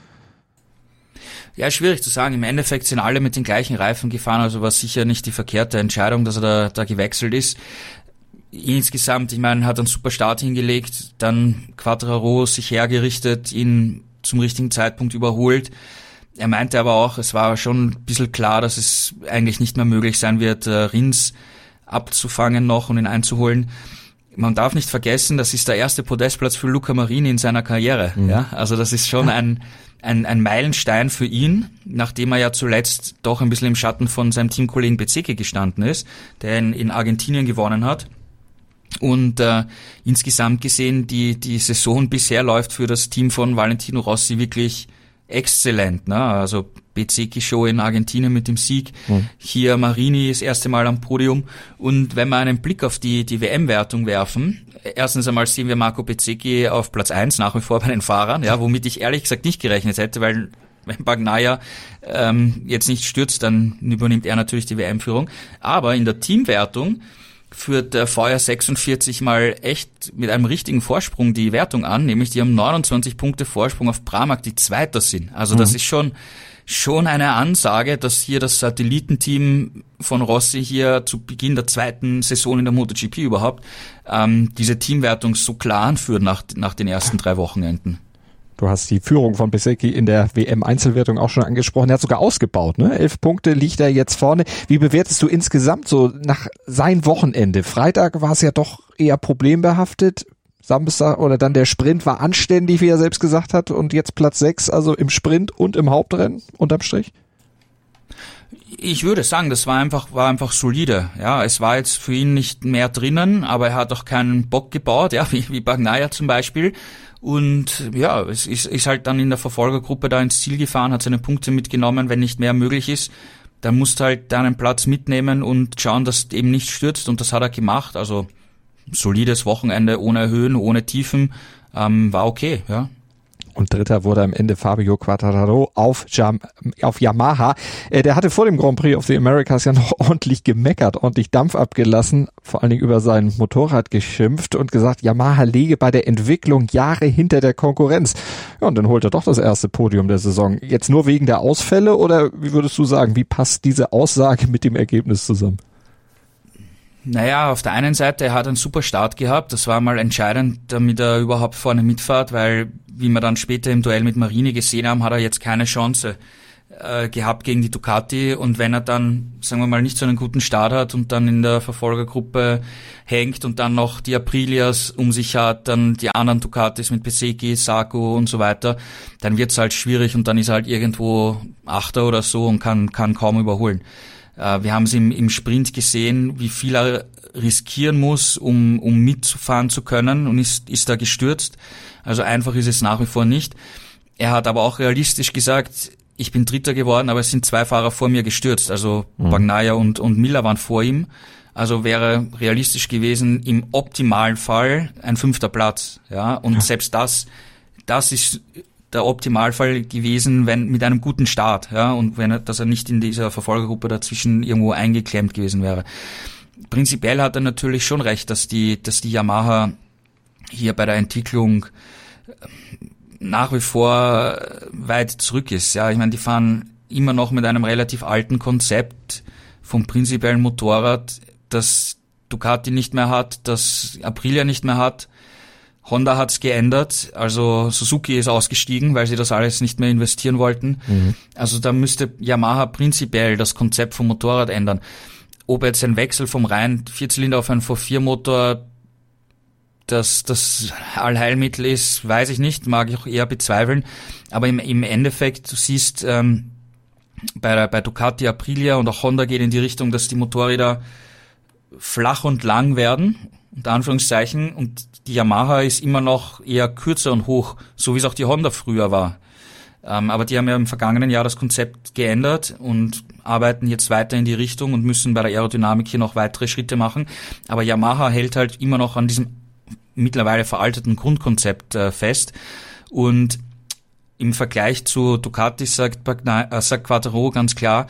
Ja, schwierig zu sagen. Im Endeffekt sind alle mit den gleichen Reifen gefahren, also war sicher nicht die verkehrte Entscheidung, dass er da, da gewechselt ist. Insgesamt, ich meine, hat einen super Start hingelegt, dann Quartararo sich hergerichtet, ihn zum richtigen Zeitpunkt überholt. Er meinte aber auch, es war schon ein bisschen klar, dass es eigentlich nicht mehr möglich sein wird, Rins abzufangen noch und ihn einzuholen. Man darf nicht vergessen, das ist der erste Podestplatz für Luca Marini in seiner Karriere. Mhm. Ja, also das ist schon ein, ein, ein Meilenstein für ihn, nachdem er ja zuletzt doch ein bisschen im Schatten von seinem Teamkollegen Bezzecchi gestanden ist, der in, in Argentinien gewonnen hat. Und äh, insgesamt gesehen, die die Saison bisher läuft für das Team von Valentino Rossi wirklich exzellent. Ne? Also Bezzecchi-Show in Argentinien mit dem Sieg, mhm. hier Marini das erste Mal am Podium. Und wenn wir einen Blick auf die die W M-Wertung werfen, erstens einmal sehen wir Marco Bezzecchi auf Platz eins nach wie vor bei den Fahrern, ja, womit ich ehrlich gesagt nicht gerechnet hätte, weil wenn Bagnaia ähm, jetzt nicht stürzt, dann übernimmt er natürlich die W M-Führung. Aber in der Teamwertung führt der V R sechsundvierzig mal echt mit einem richtigen Vorsprung die Wertung an, nämlich die haben neunundzwanzig Punkte Vorsprung auf Pramac, die Zweiter sind. Also das mhm. ist schon schon eine Ansage, dass hier das Satellitenteam von Rossi hier zu Beginn der zweiten Saison in der MotoGP überhaupt ähm, diese Teamwertung so klar anführt nach nach den ersten drei Wochenenden. Du hast die Führung von Bezzecchi in der W M-Einzelwertung auch schon angesprochen. Er hat sogar ausgebaut, ne? Elf Punkte liegt er jetzt vorne. Wie bewertest du insgesamt so nach sein Wochenende? Freitag war es ja doch eher problembehaftet. Samstag oder dann der Sprint war anständig, wie er selbst gesagt hat. Und jetzt Platz sechs, also im Sprint und im Hauptrennen, unterm Strich? Ich würde sagen, das war einfach, war einfach solide. Ja, es war jetzt für ihn nicht mehr drinnen, aber er hat auch keinen Bock gebaut, ja, wie, wie Bagnaia zum Beispiel. Und ja, es ist, ist halt dann in der Verfolgergruppe da ins Ziel gefahren, hat seine Punkte mitgenommen. Wenn nicht mehr möglich ist, dann musst du halt deinen Platz mitnehmen und schauen, dass es eben nicht stürzt. Und das hat er gemacht. Also solides Wochenende, ohne Höhen, ohne Tiefen, ähm, war okay, ja. Und Dritter wurde am Ende Fabio Quartararo auf, Jam- auf Yamaha. Äh, der hatte vor dem Grand Prix of the Americas ja noch ordentlich gemeckert, ordentlich Dampf abgelassen, vor allen Dingen über sein Motorrad geschimpft und gesagt, Yamaha lege bei der Entwicklung Jahre hinter der Konkurrenz. Ja, und dann holt er doch das erste Podium der Saison. Jetzt nur wegen der Ausfälle oder wie würdest du sagen, wie passt diese Aussage mit dem Ergebnis zusammen? Naja, auf der einen Seite, er hat einen super Start gehabt. Das war mal entscheidend, damit er überhaupt vorne mitfährt, weil, wie wir dann später im Duell mit Marini gesehen haben, hat er jetzt keine Chance äh, gehabt gegen die Ducati. Und wenn er dann, sagen wir mal, nicht so einen guten Start hat und dann in der Verfolgergruppe hängt und dann noch die Aprilias um sich hat, dann die anderen Ducatis mit Bezzecchi, Sarko und so weiter, dann wird's halt schwierig und dann ist er halt irgendwo Achter oder so und kann, kann kaum überholen. Wir haben es im, im Sprint gesehen, wie viel er riskieren muss, um, um mitzufahren zu können und ist, ist da gestürzt. Also einfach ist es nach wie vor nicht. Er hat aber auch realistisch gesagt, ich bin Dritter geworden, aber es sind zwei Fahrer vor mir gestürzt. Also mhm. Bagnaia und, und Miller waren vor ihm. Also wäre realistisch gewesen, im optimalen Fall ein fünfter Platz. Ja, und ja. selbst das, das ist der Optimalfall gewesen, wenn mit einem guten Start, ja, und wenn er, dass er nicht in dieser Verfolgergruppe dazwischen irgendwo eingeklemmt gewesen wäre. Prinzipiell hat er natürlich schon recht, dass die, dass die Yamaha hier bei der Entwicklung nach wie vor weit zurück ist. Ja, ich meine, die fahren immer noch mit einem relativ alten Konzept vom prinzipiellen Motorrad, das Ducati nicht mehr hat, das Aprilia nicht mehr hat. Honda hat's geändert, also Suzuki ist ausgestiegen, weil sie das alles nicht mehr investieren wollten. Mhm. Also da müsste Yamaha prinzipiell das Konzept vom Motorrad ändern. Ob jetzt ein Wechsel vom reinen Vierzylinder auf einen V vier Motor das das Allheilmittel ist, weiß ich nicht, mag ich auch eher bezweifeln. Aber im, im Endeffekt, du siehst, ähm, bei, bei Ducati, Aprilia und auch Honda geht in die Richtung, dass die Motorräder flach und lang werden, unter Anführungszeichen, und die Yamaha ist immer noch eher kürzer und hoch, so wie es auch die Honda früher war. Ähm, aber die haben ja im vergangenen Jahr das Konzept geändert und arbeiten jetzt weiter in die Richtung und müssen bei der Aerodynamik hier noch weitere Schritte machen. Aber Yamaha hält halt immer noch an diesem mittlerweile veralteten Grundkonzept äh, fest. Und im Vergleich zu Ducati sagt, äh, sagt Quartararo ganz klar,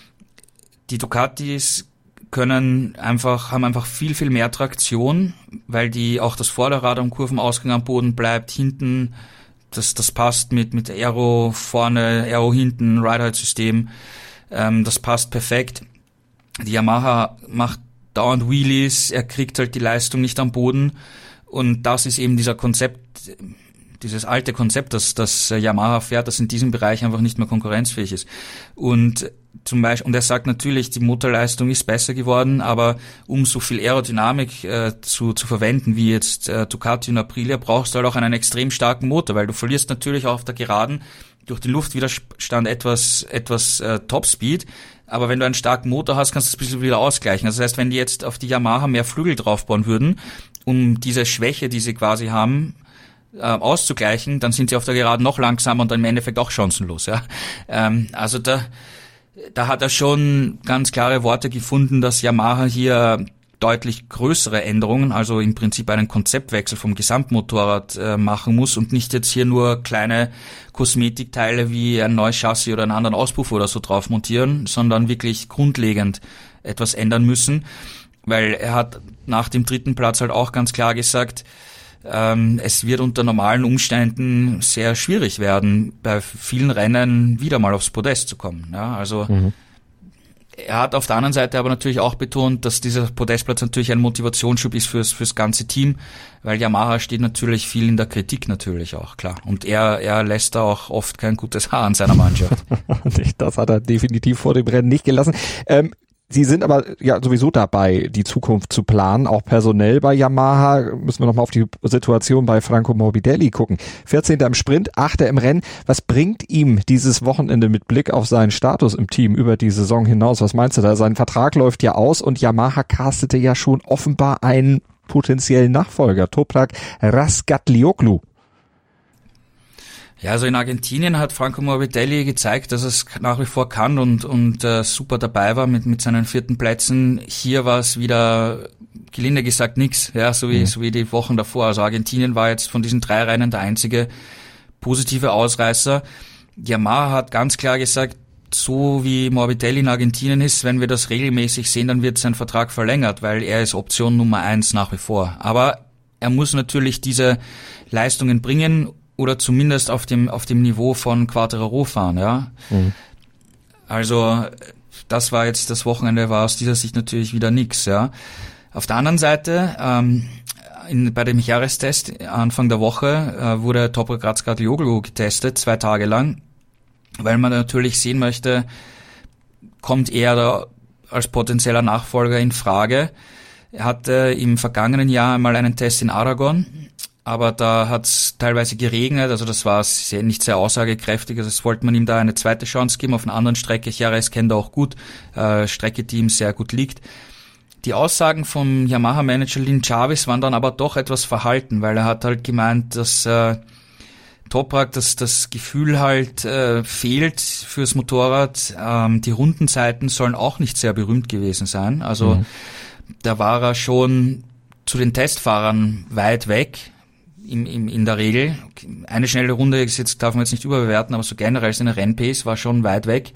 die Ducatis können einfach, haben einfach viel, viel mehr Traktion, weil die auch das Vorderrad am Kurvenausgang am Boden bleibt, hinten, das, das passt mit, mit Aero vorne, Aero hinten, Ride-Height-System, ähm, das passt perfekt. Die Yamaha macht dauernd Wheelies, er kriegt halt die Leistung nicht am Boden, und das ist eben dieser Konzept, dieses alte Konzept, das, das Yamaha fährt, das in diesem Bereich einfach nicht mehr konkurrenzfähig ist. Und zum Beispiel, und er sagt natürlich, die Motorleistung ist besser geworden, aber um so viel Aerodynamik äh, zu, zu verwenden, wie jetzt äh, Ducati und Aprilia, brauchst du halt auch einen extrem starken Motor, weil du verlierst natürlich auch auf der Geraden durch den Luftwiderstand etwas, etwas äh, Topspeed, aber wenn du einen starken Motor hast, kannst du das ein bisschen wieder ausgleichen. Also das heißt, wenn die jetzt auf die Yamaha mehr Flügel draufbauen würden, um diese Schwäche, die sie quasi haben, äh, auszugleichen, dann sind sie auf der Geraden noch langsamer und dann im Endeffekt auch chancenlos. Ja? Ähm, also da Da hat er schon ganz klare Worte gefunden, dass Yamaha hier deutlich größere Änderungen, also im Prinzip einen Konzeptwechsel vom Gesamtmotorrad äh, machen muss und nicht jetzt hier nur kleine Kosmetikteile wie ein neues Chassis oder einen anderen Auspuff oder so drauf montieren, sondern wirklich grundlegend etwas ändern müssen, weil er hat nach dem dritten Platz halt auch ganz klar gesagt, Ähm, es wird unter normalen Umständen sehr schwierig werden, bei vielen Rennen wieder mal aufs Podest zu kommen. Ja, also mhm. Er hat auf der anderen Seite aber natürlich auch betont, dass dieser Podestplatz natürlich ein Motivationsschub ist fürs fürs ganze Team, weil Yamaha steht natürlich viel in der Kritik natürlich auch, klar. Und er er lässt da auch oft kein gutes Haar an seiner Mannschaft. Das hat er definitiv vor dem Rennen nicht gelassen. Ähm, Sie sind aber ja sowieso dabei, die Zukunft zu planen, auch personell bei Yamaha. Müssen wir nochmal auf die Situation bei Franco Morbidelli gucken. vierzehnter im Sprint, achter im Rennen. Was bringt ihm dieses Wochenende mit Blick auf seinen Status im Team über die Saison hinaus? Was meinst du da? Sein Vertrag läuft ja aus und Yamaha castete ja schon offenbar einen potenziellen Nachfolger, Toprak Razgatlioglu. Ja, also in Argentinien hat Franco Morbidelli gezeigt, dass es nach wie vor kann und und äh, super dabei war mit mit seinen vierten Plätzen. Hier war es wieder, gelinde gesagt, nix, ja, so wie mhm. so wie die Wochen davor. Also Argentinien war jetzt von diesen drei Rennen der einzige positive Ausreißer. Yamaha hat ganz klar gesagt, so wie Morbidelli in Argentinien ist, wenn wir das regelmäßig sehen, dann wird sein Vertrag verlängert, weil er ist Option Nummer eins nach wie vor. Aber er muss natürlich diese Leistungen bringen, oder zumindest auf dem auf dem Niveau von Quartararo fahren, ja. Mhm. Also das war jetzt, das Wochenende war aus dieser Sicht natürlich wieder nix, ja. Auf der anderen Seite, ähm, in, bei dem Jahrestest Anfang der Woche äh, wurde Toprak Razgatlioglu getestet, zwei Tage lang, weil man natürlich sehen möchte, kommt er da als potenzieller Nachfolger in Frage. Er hatte im vergangenen Jahr einmal einen Test in Aragon, aber da hat es teilweise geregnet, also das war sehr, nicht sehr aussagekräftig, also das wollte man ihm da eine zweite Chance geben auf einer anderen Strecke. Jerez kennt er auch gut, äh, Strecke, die ihm sehr gut liegt. Die Aussagen vom Yamaha-Manager Lin Chaves waren dann aber doch etwas verhalten, weil er hat halt gemeint, dass äh, Toprak, dass das Gefühl halt äh, fehlt fürs Motorrad. Ähm, die Rundenzeiten sollen auch nicht sehr berühmt gewesen sein, also mhm. da war er schon zu den Testfahrern weit weg. In, in, in der Regel. Eine schnelle Runde ist jetzt, darf man jetzt nicht überbewerten, aber so generell seine Rennpace war schon weit weg.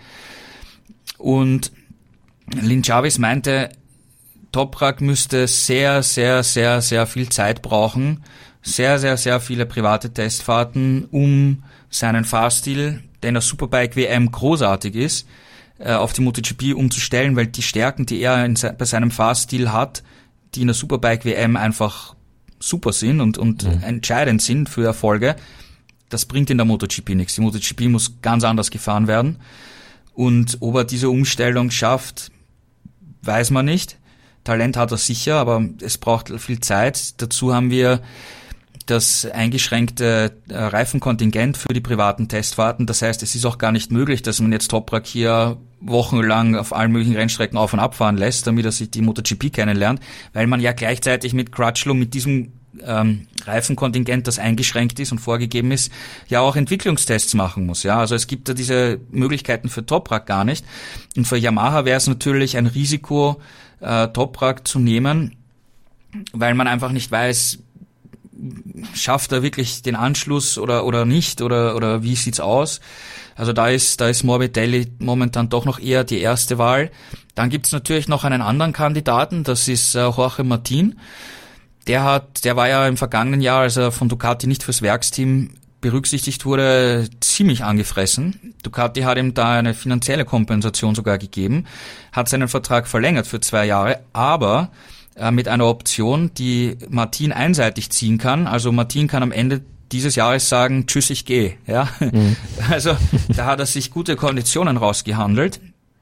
Und Lin Chaves meinte, Toprak müsste sehr, sehr, sehr, sehr viel Zeit brauchen, sehr, sehr, sehr viele private Testfahrten, um seinen Fahrstil, der in der Superbike W M großartig ist, auf die MotoGP umzustellen, weil die Stärken, die er in, bei seinem Fahrstil hat, die in der Superbike W M einfach super sind und, und mhm. entscheidend sind für Erfolge, das bringt in der MotoGP nichts. Die MotoGP muss ganz anders gefahren werden. Und ob er diese Umstellung schafft, weiß man nicht. Talent hat er sicher, aber es braucht viel Zeit. Dazu haben wir das eingeschränkte äh, Reifenkontingent für die privaten Testfahrten. Das heißt, es ist auch gar nicht möglich, dass man jetzt Toprak hier wochenlang auf allen möglichen Rennstrecken auf- und abfahren lässt, damit er sich die MotoGP kennenlernt, weil man ja gleichzeitig mit Crutchlow, mit diesem ähm, Reifenkontingent, das eingeschränkt ist und vorgegeben ist, ja auch Entwicklungstests machen muss. Ja, also es gibt da diese Möglichkeiten für Toprak gar nicht. Und für Yamaha wäre es natürlich ein Risiko, äh, Toprak zu nehmen, weil man einfach nicht weiß, schafft er wirklich den Anschluss oder oder nicht oder oder wie sieht's aus? Also da ist da ist Morbidelli momentan doch noch eher die erste Wahl. Dann gibt's natürlich noch einen anderen Kandidaten, das ist äh, Jorge Martin. Der hat, der war ja im vergangenen Jahr, als er von Ducati nicht fürs Werksteam berücksichtigt wurde, ziemlich angefressen. Ducati hat ihm da eine finanzielle Kompensation sogar gegeben, hat seinen Vertrag verlängert für zwei Jahre, aber äh, mit einer Option, die Martin einseitig ziehen kann. Also Martin kann am Ende dieses Jahres sagen, tschüss, ich gehe. Ja? Mhm. Also da hat er sich gute Konditionen rausgehandelt.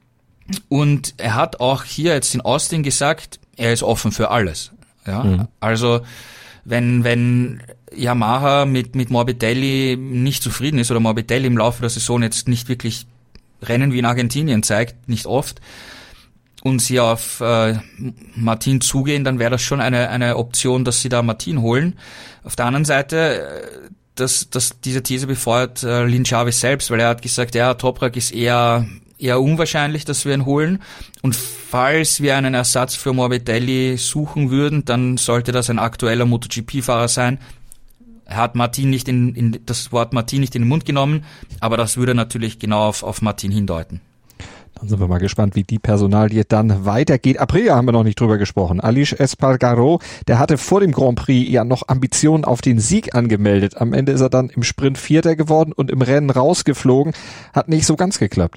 Und er hat auch hier jetzt in Austin gesagt, er ist offen für alles. Ja, mhm. Also wenn wenn Yamaha mit mit Morbidelli nicht zufrieden ist oder Morbidelli im Laufe der Saison jetzt nicht wirklich Rennen wie in Argentinien zeigt, nicht oft, und sie auf äh, Martin zugehen, dann wäre das schon eine eine Option, dass sie da Martin holen. Auf der anderen Seite, dass dass diese These befeuert äh, Lin Chavez selbst, weil er hat gesagt, ja, Toprak ist eher eher unwahrscheinlich, dass wir ihn holen. Und falls wir einen Ersatz für Morbidelli suchen würden, dann sollte das ein aktueller MotoGP-Fahrer sein. Er hat Martin nicht in, in das Wort Martin nicht in den Mund genommen, aber das würde natürlich genau auf, auf Martin hindeuten. Dann sind wir mal gespannt, wie die Personalie dann weitergeht. Aprilia haben wir noch nicht drüber gesprochen. Aleix Espargaró, der hatte vor dem Grand Prix ja noch Ambitionen auf den Sieg angemeldet. Am Ende ist er dann im Sprint Vierter geworden und im Rennen rausgeflogen. Hat nicht so ganz geklappt.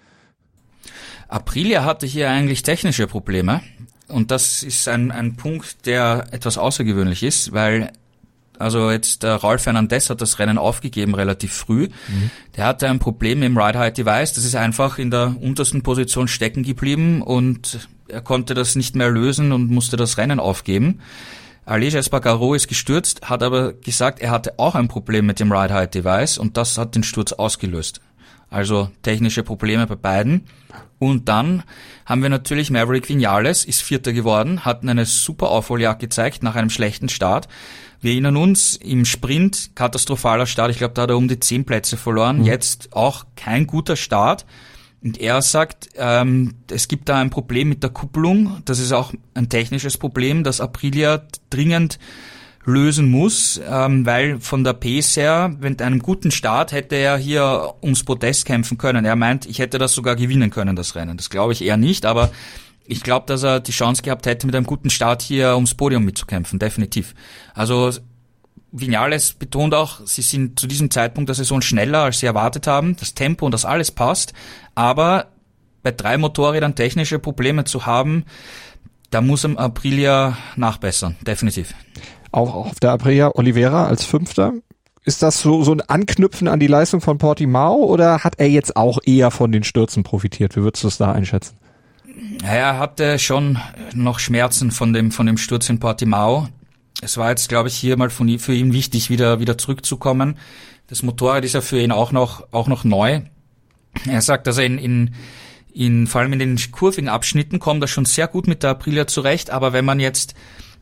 Aprilia hatte hier eigentlich technische Probleme und das ist ein, ein Punkt, der etwas außergewöhnlich ist, weil also jetzt der Raul Fernandez hat das Rennen aufgegeben relativ früh. Mhm. Der hatte ein Problem im Ride-Height-Device, das ist einfach in der untersten Position stecken geblieben und er konnte das nicht mehr lösen und musste das Rennen aufgeben. Aleix Espargaró ist gestürzt, hat aber gesagt, er hatte auch ein Problem mit dem Ride-Height-Device und das hat den Sturz ausgelöst. Also technische Probleme bei beiden. Und dann haben wir natürlich Maverick Viñales, ist Vierter geworden, hat eine super Aufholjagd gezeigt nach einem schlechten Start. Wir erinnern uns, im Sprint, katastrophaler Start, ich glaube, da hat er um die zehn Plätze verloren, mhm. Jetzt auch kein guter Start. Und er sagt, ähm, es gibt da ein Problem mit der Kupplung, das ist auch ein technisches Problem, das Aprilia dringend lösen muss, ähm, weil von der Pace her, mit einem guten Start hätte er hier ums Podest kämpfen können. Er meint, ich hätte das sogar gewinnen können, das Rennen. Das glaube ich eher nicht, aber ich glaube, dass er die Chance gehabt hätte, mit einem guten Start hier ums Podium mitzukämpfen, definitiv. Also Viñales betont auch, sie sind zu diesem Zeitpunkt der Saison schneller, als sie erwartet haben. Das Tempo und das alles passt, aber bei drei Motorrädern technische Probleme zu haben, da muss am Aprilia nachbessern, definitiv. Auch auf der Aprilia Oliveira als Fünfter. Ist das so, so ein Anknüpfen an die Leistung von Portimao oder hat er jetzt auch eher von den Stürzen profitiert? Wie würdest du es da einschätzen? Ja, er hatte schon noch Schmerzen von dem, von dem Sturz in Portimao. Es war jetzt, glaube ich, hier mal von, für ihn wichtig, wieder, wieder zurückzukommen. Das Motorrad ist ja für ihn auch noch, auch noch neu. Er sagt, dass er in, in, in, vor allem in den kurvigen Abschnitten kommt er schon sehr gut mit der Aprilia zurecht, aber wenn man jetzt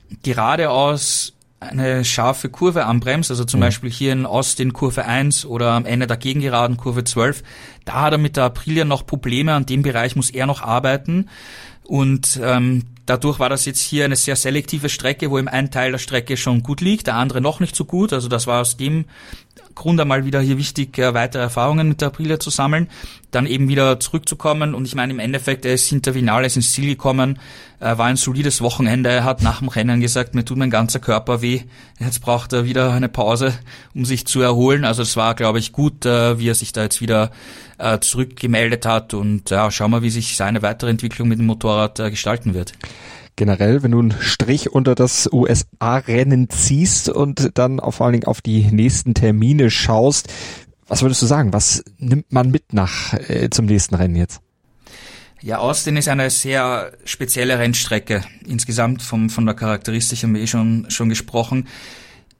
geradeaus eine scharfe Kurve anbremst, also zum mhm. Beispiel hier in Austin Kurve eins oder am Ende der Gegengeraden Kurve zwölf, da hat er mit der Aprilia noch Probleme, an dem Bereich muss er noch arbeiten und ähm, dadurch war das jetzt hier eine sehr selektive Strecke, wo ihm ein Teil der Strecke schon gut liegt, der andere noch nicht so gut, also das war aus dem Grund einmal wieder hier wichtig, äh, weitere Erfahrungen mit der Aprilia zu sammeln, dann eben wieder zurückzukommen und ich meine im Endeffekt, er ist hinter Viñales ins Ziel gekommen, äh, war ein solides Wochenende, er hat nach dem Rennen gesagt, mir tut mein ganzer Körper weh, jetzt braucht er wieder eine Pause, um sich zu erholen, also es war, glaube ich, gut, äh, wie er sich da jetzt wieder äh, zurückgemeldet hat und ja, schauen wir, wie sich seine weitere Entwicklung mit dem Motorrad äh, gestalten wird. Generell, wenn du einen Strich unter das U S A-Rennen ziehst und dann auch vor allen Dingen auf die nächsten Termine schaust, was würdest du sagen? Was nimmt man mit nach äh, zum nächsten Rennen jetzt? Ja, Austin ist eine sehr spezielle Rennstrecke. Insgesamt vom, von der Charakteristik haben wir eh schon, schon gesprochen.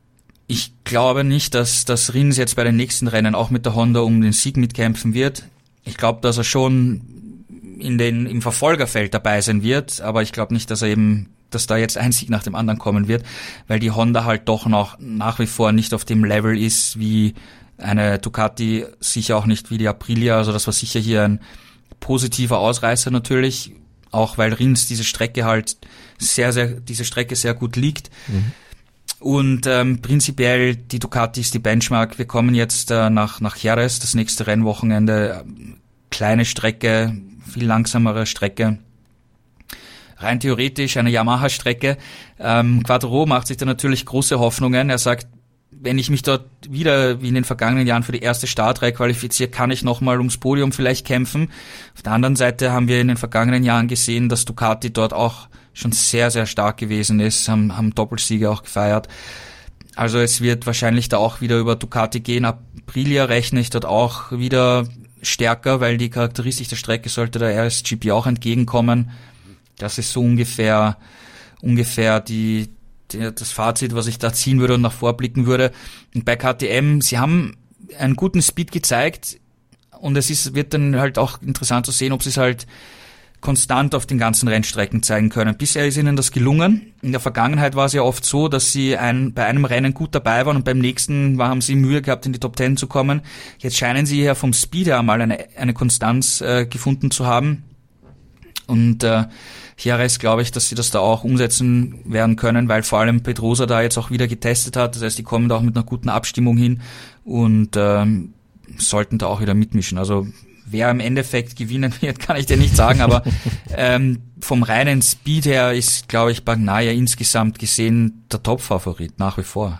Ich glaube nicht, dass, dass Rins jetzt bei den nächsten Rennen auch mit der Honda um den Sieg mitkämpfen wird. Ich glaube, dass er schon in den, im Verfolgerfeld dabei sein wird, aber ich glaube nicht, dass er eben, dass da jetzt ein Sieg nach dem anderen kommen wird, weil die Honda halt doch noch nach wie vor nicht auf dem Level ist wie eine Ducati, sicher auch nicht wie die Aprilia, also das war sicher hier ein positiver Ausreißer natürlich, auch weil Rins diese Strecke halt sehr, sehr, diese Strecke sehr gut liegt. Mhm. Und ähm, prinzipiell die Ducati ist die Benchmark. Wir kommen jetzt äh, nach nach Jerez, das nächste Rennwochenende. Kleine Strecke, viel langsamere Strecke. Rein theoretisch eine Yamaha-Strecke. Ähm, Quattro macht sich da natürlich große Hoffnungen. Er sagt, wenn ich mich dort wieder wie in den vergangenen Jahren für die erste Startreihe qualifiziere, kann ich nochmal ums Podium vielleicht kämpfen. Auf der anderen Seite haben wir in den vergangenen Jahren gesehen, dass Ducati dort auch schon sehr, sehr stark gewesen ist, haben, haben Doppelsiege auch gefeiert. Also es wird wahrscheinlich da auch wieder über Ducati gehen. Aprilia rechne ich dort auch wieder stärker, weil die Charakteristik der Strecke sollte der R S G P auch entgegenkommen. Das ist so ungefähr, ungefähr die, die, das Fazit, was ich da ziehen würde und nach vorblicken würde. Und bei K T M, sie haben einen guten Speed gezeigt und es ist, wird dann halt auch interessant zu sehen, ob sie es halt konstant auf den ganzen Rennstrecken zeigen können. Bisher ist ihnen das gelungen. In der Vergangenheit war es ja oft so, dass sie ein, bei einem Rennen gut dabei waren und beim nächsten war, haben sie Mühe gehabt, in die Top Ten zu kommen. Jetzt scheinen sie ja vom Speed her mal eine, eine Konstanz äh, gefunden zu haben. Und äh, Jerez glaube ich, dass sie das da auch umsetzen werden können, weil vor allem Pedrosa da jetzt auch wieder getestet hat. Das heißt, die kommen da auch mit einer guten Abstimmung hin und ähm, sollten da auch wieder mitmischen. Also wer im Endeffekt gewinnen wird, kann ich dir nicht sagen, aber ähm, vom reinen Speed her ist, glaube ich, Bagnaia insgesamt gesehen der Top-Favorit, nach wie vor.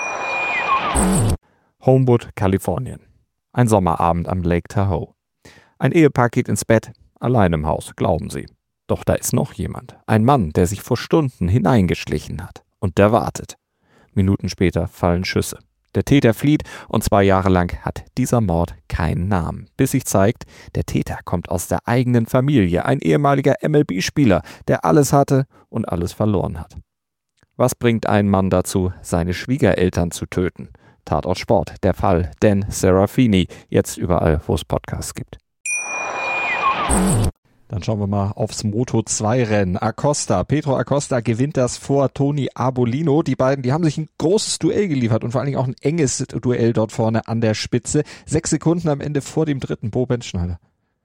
Homewood, Kalifornien. Ein Sommerabend am Lake Tahoe. Ein Ehepaar geht ins Bett, allein im Haus, glauben sie. Doch da ist noch jemand. Ein Mann, der sich vor Stunden hineingeschlichen hat. Und der wartet. Minuten später fallen Schüsse. Der Täter flieht und zwei Jahre lang hat dieser Mord keinen Namen. Bis sich zeigt, der Täter kommt aus der eigenen Familie, ein ehemaliger M L B-Spieler, der alles hatte und alles verloren hat. Was bringt einen Mann dazu, seine Schwiegereltern zu töten? Tatort Sport, der Fall Dan Serafini, jetzt überall, wo es Podcasts gibt. Dann schauen wir mal aufs Moto zwei Rennen. Acosta, Pedro Acosta gewinnt das vor Tony Arbolino. Die beiden, die haben sich ein großes Duell geliefert und vor allen Dingen auch ein enges Duell dort vorne an der Spitze. Sechs Sekunden am Ende vor dem dritten. Bo Benschneider.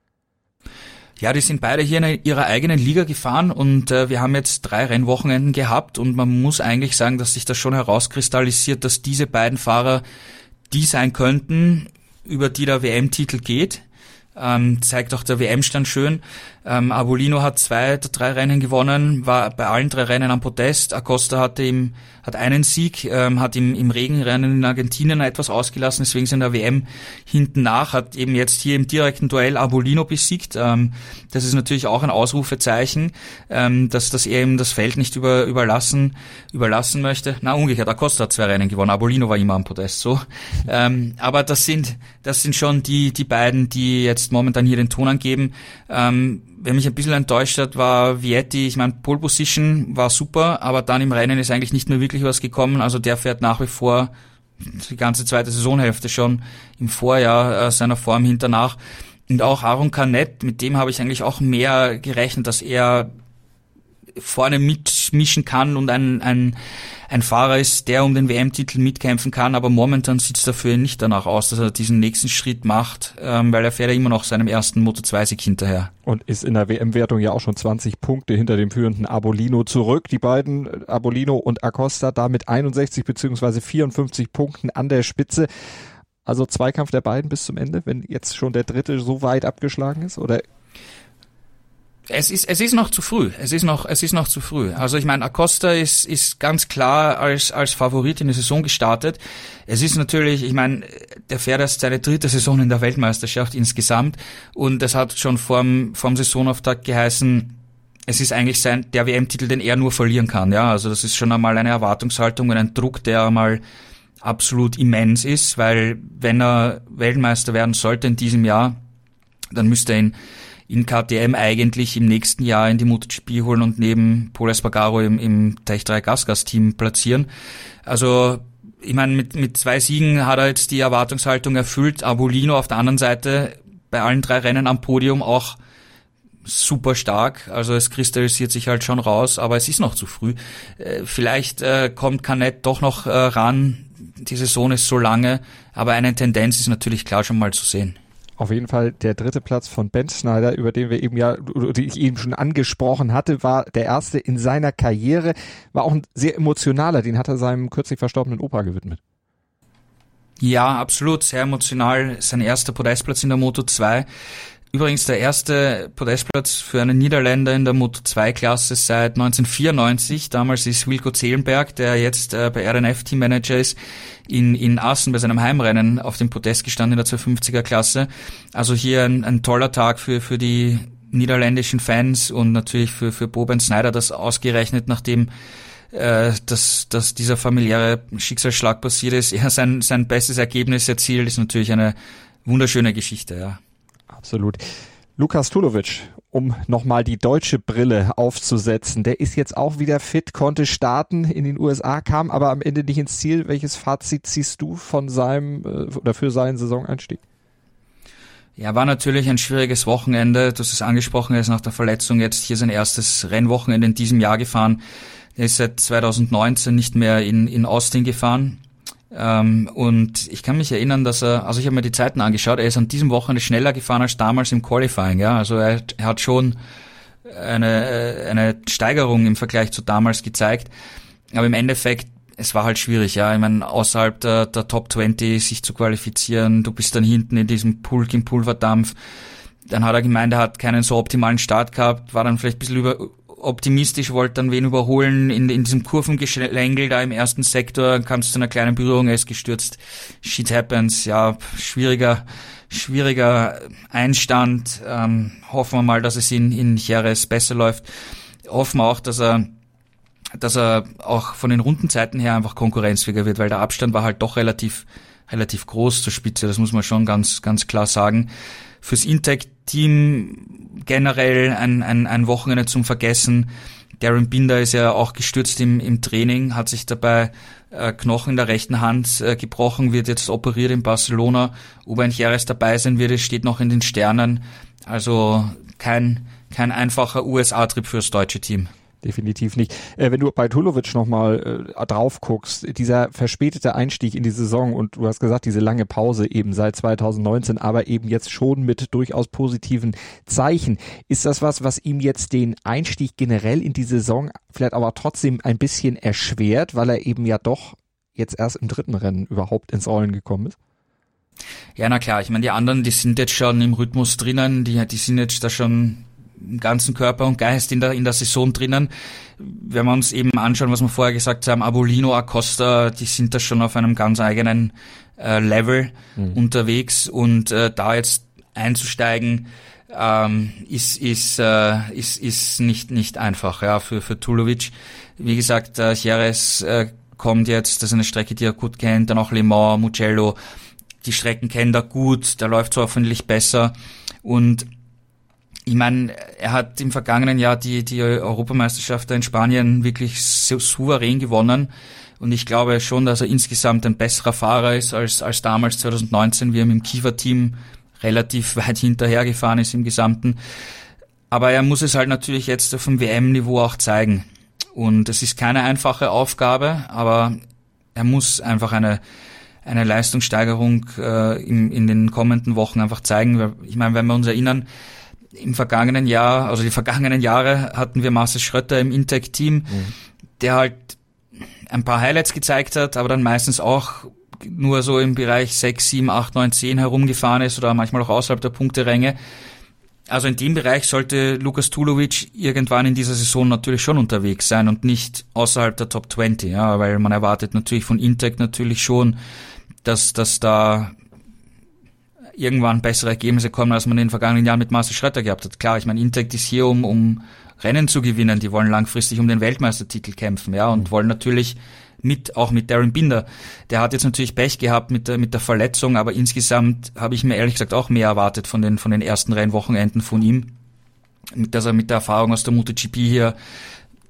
Ja, die sind beide hier in ihrer eigenen Liga gefahren und äh, wir haben jetzt drei Rennwochenenden gehabt und man muss eigentlich sagen, dass sich das schon herauskristallisiert, dass diese beiden Fahrer die sein könnten, über die der W M-Titel geht. Ähm, zeigt auch der W M-Stand schön. Ähm, Arbolino hat zwei der drei Rennen gewonnen, war bei allen drei Rennen am Podest. Acosta hatte ihm, hat einen Sieg, ähm, hat im, im Regenrennen in Argentinien etwas ausgelassen, deswegen ist in der W M hinten nach, hat eben jetzt hier im direkten Duell Arbolino besiegt. Ähm, das ist natürlich auch ein Ausrufezeichen, ähm, dass, dass er ihm das Feld nicht über, überlassen, überlassen möchte. Na, umgekehrt, Acosta hat zwei Rennen gewonnen, Arbolino war immer am Podest, so. Ähm, aber das sind, das sind schon die, die beiden, die jetzt momentan hier den Ton angeben. Ähm, wer mich ein bisschen enttäuscht hat, war Vietti. Ich meine, Pole Position war super, aber dann im Rennen ist eigentlich nicht mehr wirklich was gekommen. Also der fährt nach wie vor die ganze zweite Saisonhälfte schon im Vorjahr äh, seiner Form hinternach. Und auch Aaron Canet, mit dem habe ich eigentlich auch mehr gerechnet, dass er vorne mitmischen kann und ein, ein, ein Fahrer ist, der um den W M-Titel mitkämpfen kann, aber momentan sieht es dafür nicht danach aus, dass er diesen nächsten Schritt macht, ähm, weil er fährt ja immer noch seinem ersten Moto zwei Sieg hinterher. Und ist in der W M-Wertung ja auch schon zwanzig Punkte hinter dem führenden Arbolino zurück. Die beiden, Arbolino und Acosta, da mit einundsechzig bzw. vierundfünfzig Punkten an der Spitze. Also Zweikampf der beiden bis zum Ende, wenn jetzt schon der dritte so weit abgeschlagen ist, oder? Es ist, es ist noch zu früh. Es ist noch, es ist noch zu früh. Also ich meine, Acosta ist, ist ganz klar als, als Favorit in die Saison gestartet. Es ist natürlich, ich meine, der fährt erst seine dritte Saison in der Weltmeisterschaft insgesamt und das hat schon vorm, vorm Saisonauftakt geheißen, es ist eigentlich sein, der W M-Titel, den er nur verlieren kann, ja. Also das ist schon einmal eine Erwartungshaltung und ein Druck, der einmal absolut immens ist, weil wenn er Weltmeister werden sollte in diesem Jahr, dann müsste er ihn in K T M eigentlich im nächsten Jahr in die MotoGP holen und neben Pol Espargaro im, im Tech drei Gas-Gas-Team platzieren. Also ich meine, mit, mit zwei Siegen hat er jetzt die Erwartungshaltung erfüllt. Arbolino auf der anderen Seite bei allen drei Rennen am Podium auch super stark. Also es kristallisiert sich halt schon raus, aber es ist noch zu früh. Äh, vielleicht äh, kommt Canet doch noch äh, ran. Die Saison ist so lange, aber eine Tendenz ist natürlich klar schon mal zu sehen. Auf jeden Fall der dritte Platz von Ben Snyder, über den wir eben ja, die ich eben schon angesprochen hatte, war der erste in seiner Karriere, war auch ein sehr emotionaler, den hat er seinem kürzlich verstorbenen Opa gewidmet. Ja, absolut, sehr emotional, sein erster Podestplatz in der Moto zwei. Übrigens der erste Podestplatz für einen Niederländer in der Moto zwei Klasse seit neunzehnhundertvierundneunzig. Damals ist Wilco Zeelenberg, der jetzt äh, bei R N F Teammanager ist, in, in Assen bei seinem Heimrennen auf dem Podest gestanden in der zweihundertfünfziger Klasse. Also hier ein, ein toller Tag für, für die niederländischen Fans und natürlich für, für Bo Ben Snyder, das ausgerechnet, nachdem äh, dass, dass dieser familiäre Schicksalsschlag passiert ist, er sein, sein bestes Ergebnis erzielt, ist natürlich eine wunderschöne Geschichte, ja. Absolut. Lukas Tulovic, um nochmal die deutsche Brille aufzusetzen, der ist jetzt auch wieder fit, konnte starten in den U S A, kam aber am Ende nicht ins Ziel. Welches Fazit ziehst du von seinem oder für seinen Saisoneinstieg? Ja, war natürlich ein schwieriges Wochenende. Du hast es angesprochen, er ist nach der Verletzung jetzt hier sein erstes Rennwochenende in diesem Jahr gefahren. Er ist seit zweitausendneunzehn nicht mehr in, in Austin gefahren. Ähm, und ich kann mich erinnern, dass er, also ich habe mir die Zeiten angeschaut, er ist an diesem Wochenende schneller gefahren als damals im Qualifying, ja, also er, er hat schon eine, eine Steigerung im Vergleich zu damals gezeigt, aber im Endeffekt, es war halt schwierig, ja, ich meine, außerhalb der, der Top zwanzig sich zu qualifizieren, du bist dann hinten in diesem Pulk im Pulverdampf, dann hat er gemeint, er hat keinen so optimalen Start gehabt, war dann vielleicht ein bisschen über optimistisch, wollte dann wen überholen in, in diesem Kurvengeschlängel da im ersten Sektor, kam es zu einer kleinen Berührung, er ist gestürzt. Shit happens, ja, schwieriger, schwieriger Einstand. Ähm, hoffen wir mal, dass es in, in Jerez besser läuft. Hoffen wir auch, dass er, dass er auch von den Rundenzeiten her einfach konkurrenzfähiger wird, weil der Abstand war halt doch relativ, relativ groß zur Spitze, das muss man schon ganz, ganz klar sagen. Fürs Intec-Team generell ein, ein, ein Wochenende zum Vergessen. Darren Binder ist ja auch gestürzt im, im Training, hat sich dabei äh, Knochen in der rechten Hand äh, gebrochen, wird jetzt operiert in Barcelona. Ob er in Jerez dabei sein wird, steht noch in den Sternen. Also kein, kein einfacher U S A-Trip fürs deutsche Team. Definitiv nicht. Äh, wenn du bei Tulovic nochmal äh, drauf guckst, dieser verspätete Einstieg in die Saison und du hast gesagt, diese lange Pause eben seit zweitausendneunzehn, aber eben jetzt schon mit durchaus positiven Zeichen. Ist das was, was ihm jetzt den Einstieg generell in die Saison vielleicht aber trotzdem ein bisschen erschwert, weil er eben ja doch jetzt erst im dritten Rennen überhaupt ins Rollen gekommen ist? Ja, na klar. Ich meine, die anderen, die sind jetzt schon im Rhythmus drinnen, die, die sind jetzt da schon im ganzen Körper und Geist in der, in der Saison drinnen. Wenn wir uns eben anschauen, was wir vorher gesagt haben, Arbolino, Acosta, die sind da schon auf einem ganz eigenen äh, Level mhm. unterwegs und äh, da jetzt einzusteigen, ähm, ist, ist, äh, ist, ist nicht, nicht einfach, ja, für, für Tulovic. Wie gesagt, äh, Jerez äh, kommt jetzt, das ist eine Strecke, die er gut kennt, dann auch Le Mans, Mugello, die Strecken kennt er gut, da läuft es hoffentlich besser und ich meine, er hat im vergangenen Jahr die, die Europameisterschaft in Spanien wirklich so souverän gewonnen und ich glaube schon, dass er insgesamt ein besserer Fahrer ist als, als damals zweitausendneunzehn, wie er mit dem Kiefer-Team relativ weit hinterhergefahren ist im Gesamten. Aber er muss es halt natürlich jetzt auf dem W M-Niveau auch zeigen und es ist keine einfache Aufgabe, aber er muss einfach eine eine Leistungssteigerung äh, in, in den kommenden Wochen einfach zeigen. Ich meine, wenn wir uns erinnern, im vergangenen Jahr, also die vergangenen Jahre hatten wir Marcel Schrötter im Intec-Team, mhm. der halt ein paar Highlights gezeigt hat, aber dann meistens auch nur so im Bereich sechs, sieben, acht, neun, zehn herumgefahren ist oder manchmal auch außerhalb der Punkteränge. Also in dem Bereich sollte Lukas Tulovic irgendwann in dieser Saison natürlich schon unterwegs sein und nicht außerhalb der Top zwanzig, ja, weil man erwartet natürlich von Intec natürlich schon, dass, dass da irgendwann bessere Ergebnisse kommen, als man in den vergangenen Jahren mit Marcel Schrötter gehabt hat. Klar, ich meine, Intec ist hier, um, um Rennen zu gewinnen. Die wollen langfristig um den Weltmeistertitel kämpfen, ja, und mhm. wollen natürlich mit, auch mit Darren Binder. Der hat jetzt natürlich Pech gehabt mit der, mit der Verletzung, aber insgesamt habe ich mir ehrlich gesagt auch mehr erwartet von den, von den ersten Rennwochenenden von ihm. Dass er mit der Erfahrung aus der MotoGP hier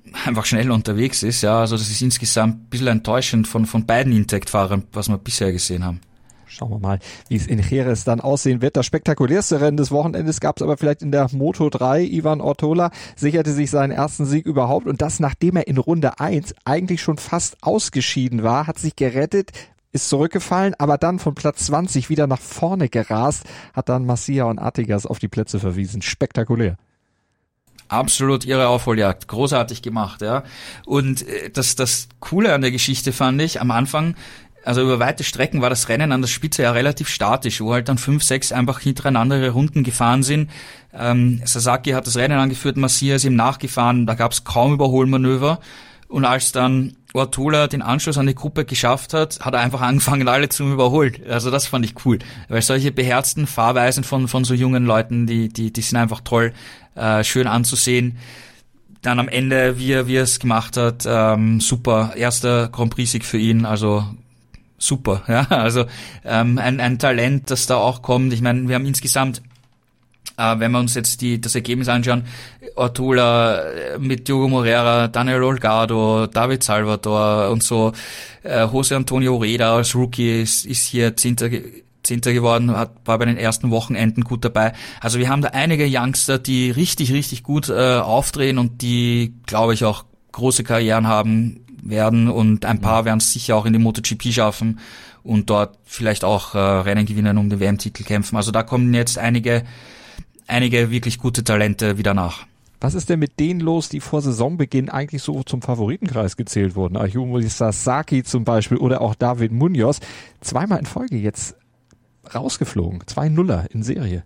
einfach schnell unterwegs ist. Ja, also das ist insgesamt ein bisschen enttäuschend von, von beiden Intact-Fahrern, was wir bisher gesehen haben. Schauen wir mal, wie es in Jerez dann aussehen wird. Das spektakulärste Rennen des Wochenendes gab es aber vielleicht in der Moto drei. Ivan Ortola sicherte sich seinen ersten Sieg überhaupt und das, nachdem er in Runde eins eigentlich schon fast ausgeschieden war, hat sich gerettet, ist zurückgefallen, aber dann von Platz zwanzig wieder nach vorne gerast, hat dann Masia und Artigas auf die Plätze verwiesen. Spektakulär. Absolut ihre Aufholjagd. Großartig gemacht, ja. Und das, das Coole an der Geschichte fand ich, am Anfang, also über weite Strecken war das Rennen an der Spitze ja relativ statisch, wo halt dann fünf, sechs einfach hintereinander ihre Runden gefahren sind. Ähm, Sasaki hat das Rennen angeführt, Masia ist ihm nachgefahren, da gab es kaum Überholmanöver. Und als dann Ortola den Anschluss an die Gruppe geschafft hat, hat er einfach angefangen, alle zu überholen. Also das fand ich cool, weil solche beherzten Fahrweisen von von so jungen Leuten, die die die sind einfach toll, äh, schön anzusehen. Dann am Ende, wie er wie er es gemacht hat, ähm, super, erster Grand Prix-Sieg für ihn, also super, ja, also ähm, ein ein Talent, das da auch kommt. Ich meine, wir haben insgesamt, äh, wenn wir uns jetzt die das Ergebnis anschauen, Ortola mit Diogo Moreira, Daniel Olgado, David Salvador und so, äh, José Antonio Reda als Rookie ist, ist hier Zehnter, Zehnter geworden, hat, war bei den ersten Wochenenden gut dabei. Also wir haben da einige Youngster, die richtig, richtig gut äh, aufdrehen und die, glaube ich, auch große Karrieren haben werden und ein paar werden es sicher auch in die MotoGP schaffen und dort vielleicht auch äh, Rennen gewinnen, um den W M-Titel kämpfen. Also da kommen jetzt einige, einige wirklich gute Talente wieder nach. Was ist denn mit denen los, die vor Saisonbeginn eigentlich so zum Favoritenkreis gezählt wurden? Ayumu Sasaki zum Beispiel oder auch David Munoz. Zweimal in Folge jetzt rausgeflogen. Zwei Nuller in Serie.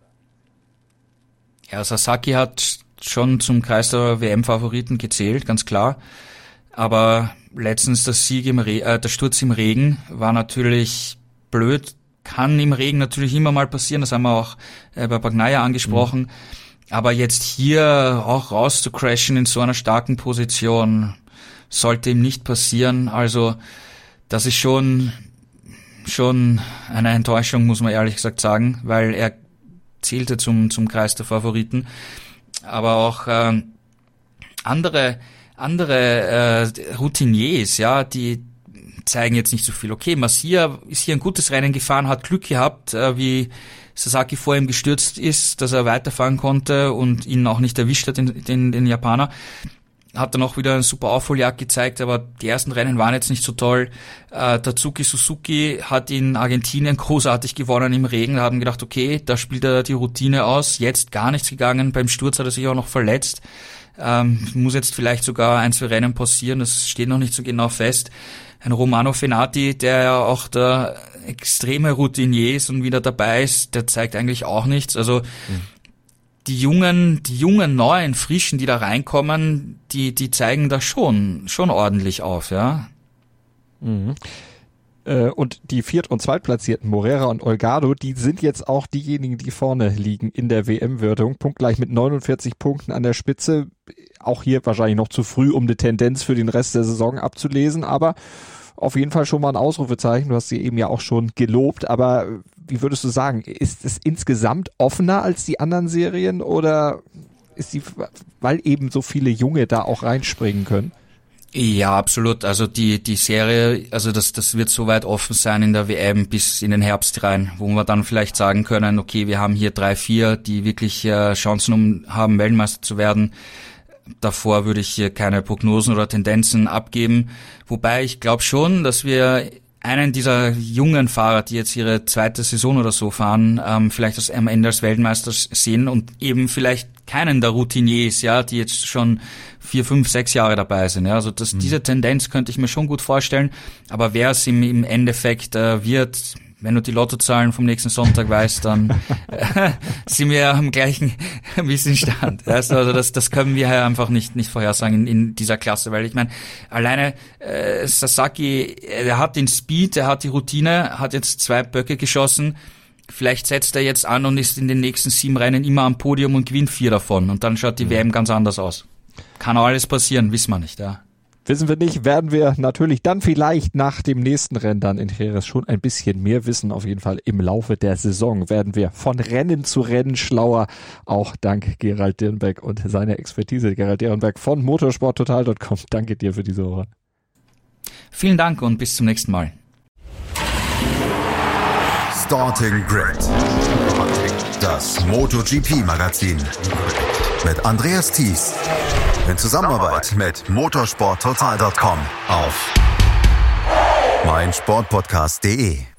Ja, Sasaki hat schon zum Kreis der W M-Favoriten gezählt, ganz klar. Aber letztens das Sieg im Re- äh, der Sturz im Regen war natürlich blöd. Kann im Regen natürlich immer mal passieren. Das haben wir auch äh, bei Bagnaia angesprochen. Mhm. Aber jetzt hier auch raus zu crashen in so einer starken Position sollte ihm nicht passieren. Also das ist schon schon eine Enttäuschung, muss man ehrlich gesagt sagen, weil er zählte zum zum Kreis der Favoriten. Aber auch äh, andere andere äh, Routiniers, ja, die zeigen jetzt nicht so viel. Okay, Masia ist hier ein gutes Rennen gefahren, hat Glück gehabt, äh, wie Sasaki vor ihm gestürzt ist, dass er weiterfahren konnte und ihn auch nicht erwischt hat, den, den, den Japaner. Hat dann auch wieder eine super Aufholjagd gezeigt, aber die ersten Rennen waren jetzt nicht so toll. Äh, Tatsuki Suzuki hat in Argentinien großartig gewonnen im Regen. Da haben gedacht, okay, da spielt er die Routine aus. Jetzt gar nichts gegangen. Beim Sturz hat er sich auch noch verletzt. Ähm, muss jetzt vielleicht sogar ein, zwei Rennen passieren. Das steht noch nicht so genau fest. Ein Romano Fenati, der ja auch der extreme Routinier ist und wieder dabei ist, der zeigt eigentlich auch nichts. Also mhm. die jungen, die jungen, neuen, frischen, die da reinkommen, die, die zeigen da schon, schon ordentlich auf, ja. Mhm. Und die Viert- und Zweitplatzierten Moreira und Olgado, die sind jetzt auch diejenigen, die vorne liegen in der W M-Wertung. Punktgleich mit neunundvierzig Punkten an der Spitze. Auch hier wahrscheinlich noch zu früh, um eine Tendenz für den Rest der Saison abzulesen. Aber auf jeden Fall schon mal ein Ausrufezeichen. Du hast sie eben ja auch schon gelobt. Aber wie würdest du sagen, ist es insgesamt offener als die anderen Serien? Oder ist die, weil eben so viele Junge da auch reinspringen können? Ja, absolut. Also die die Serie, also das das wird so weit offen sein in der W M bis in den Herbst rein, wo wir dann vielleicht sagen können, okay, wir haben hier drei, vier, die wirklich äh, Chancen um haben, Weltmeister zu werden. Davor würde ich hier keine Prognosen oder Tendenzen abgeben. Wobei ich glaube schon, dass wir einen dieser jungen Fahrer, die jetzt ihre zweite Saison oder so fahren, ähm, vielleicht am Ende als Weltmeister sehen und eben vielleicht keinen der Routiniers, ja, die jetzt schon vier, fünf, sechs Jahre dabei sind. Ja, also das, mhm. diese Tendenz könnte ich mir schon gut vorstellen. Aber wer es im, im Endeffekt äh, wird, wenn du die Lottozahlen vom nächsten Sonntag weißt, dann äh, sind wir ja am gleichen Wissensstand. Also das, das können wir ja einfach nicht nicht vorhersagen in, in dieser Klasse, weil ich meine, alleine äh, Sasaki, er hat den Speed, er hat die Routine, hat jetzt zwei Böcke geschossen. Vielleicht setzt er jetzt an und ist in den nächsten sieben Rennen immer am Podium und gewinnt vier davon. Und dann schaut die mhm. W M ganz anders aus. Kann auch alles passieren, wissen wir nicht, ja. Wissen wir nicht, werden wir natürlich dann vielleicht nach dem nächsten Rennen dann in Jerez schon ein bisschen mehr wissen. Auf jeden Fall im Laufe der Saison werden wir von Rennen zu Rennen schlauer. Auch dank Gerald Dirnbeck und seiner Expertise. Gerald Dirnbeck von motorsporttotal Punkt com. Danke dir für diese Woche. Vielen Dank und bis zum nächsten Mal. Starting Grid. Das MotoGP-Magazin. Mit Andreas Thies. In Zusammenarbeit mit motorsporttotal Punkt com auf meinsportpodcast punkt de.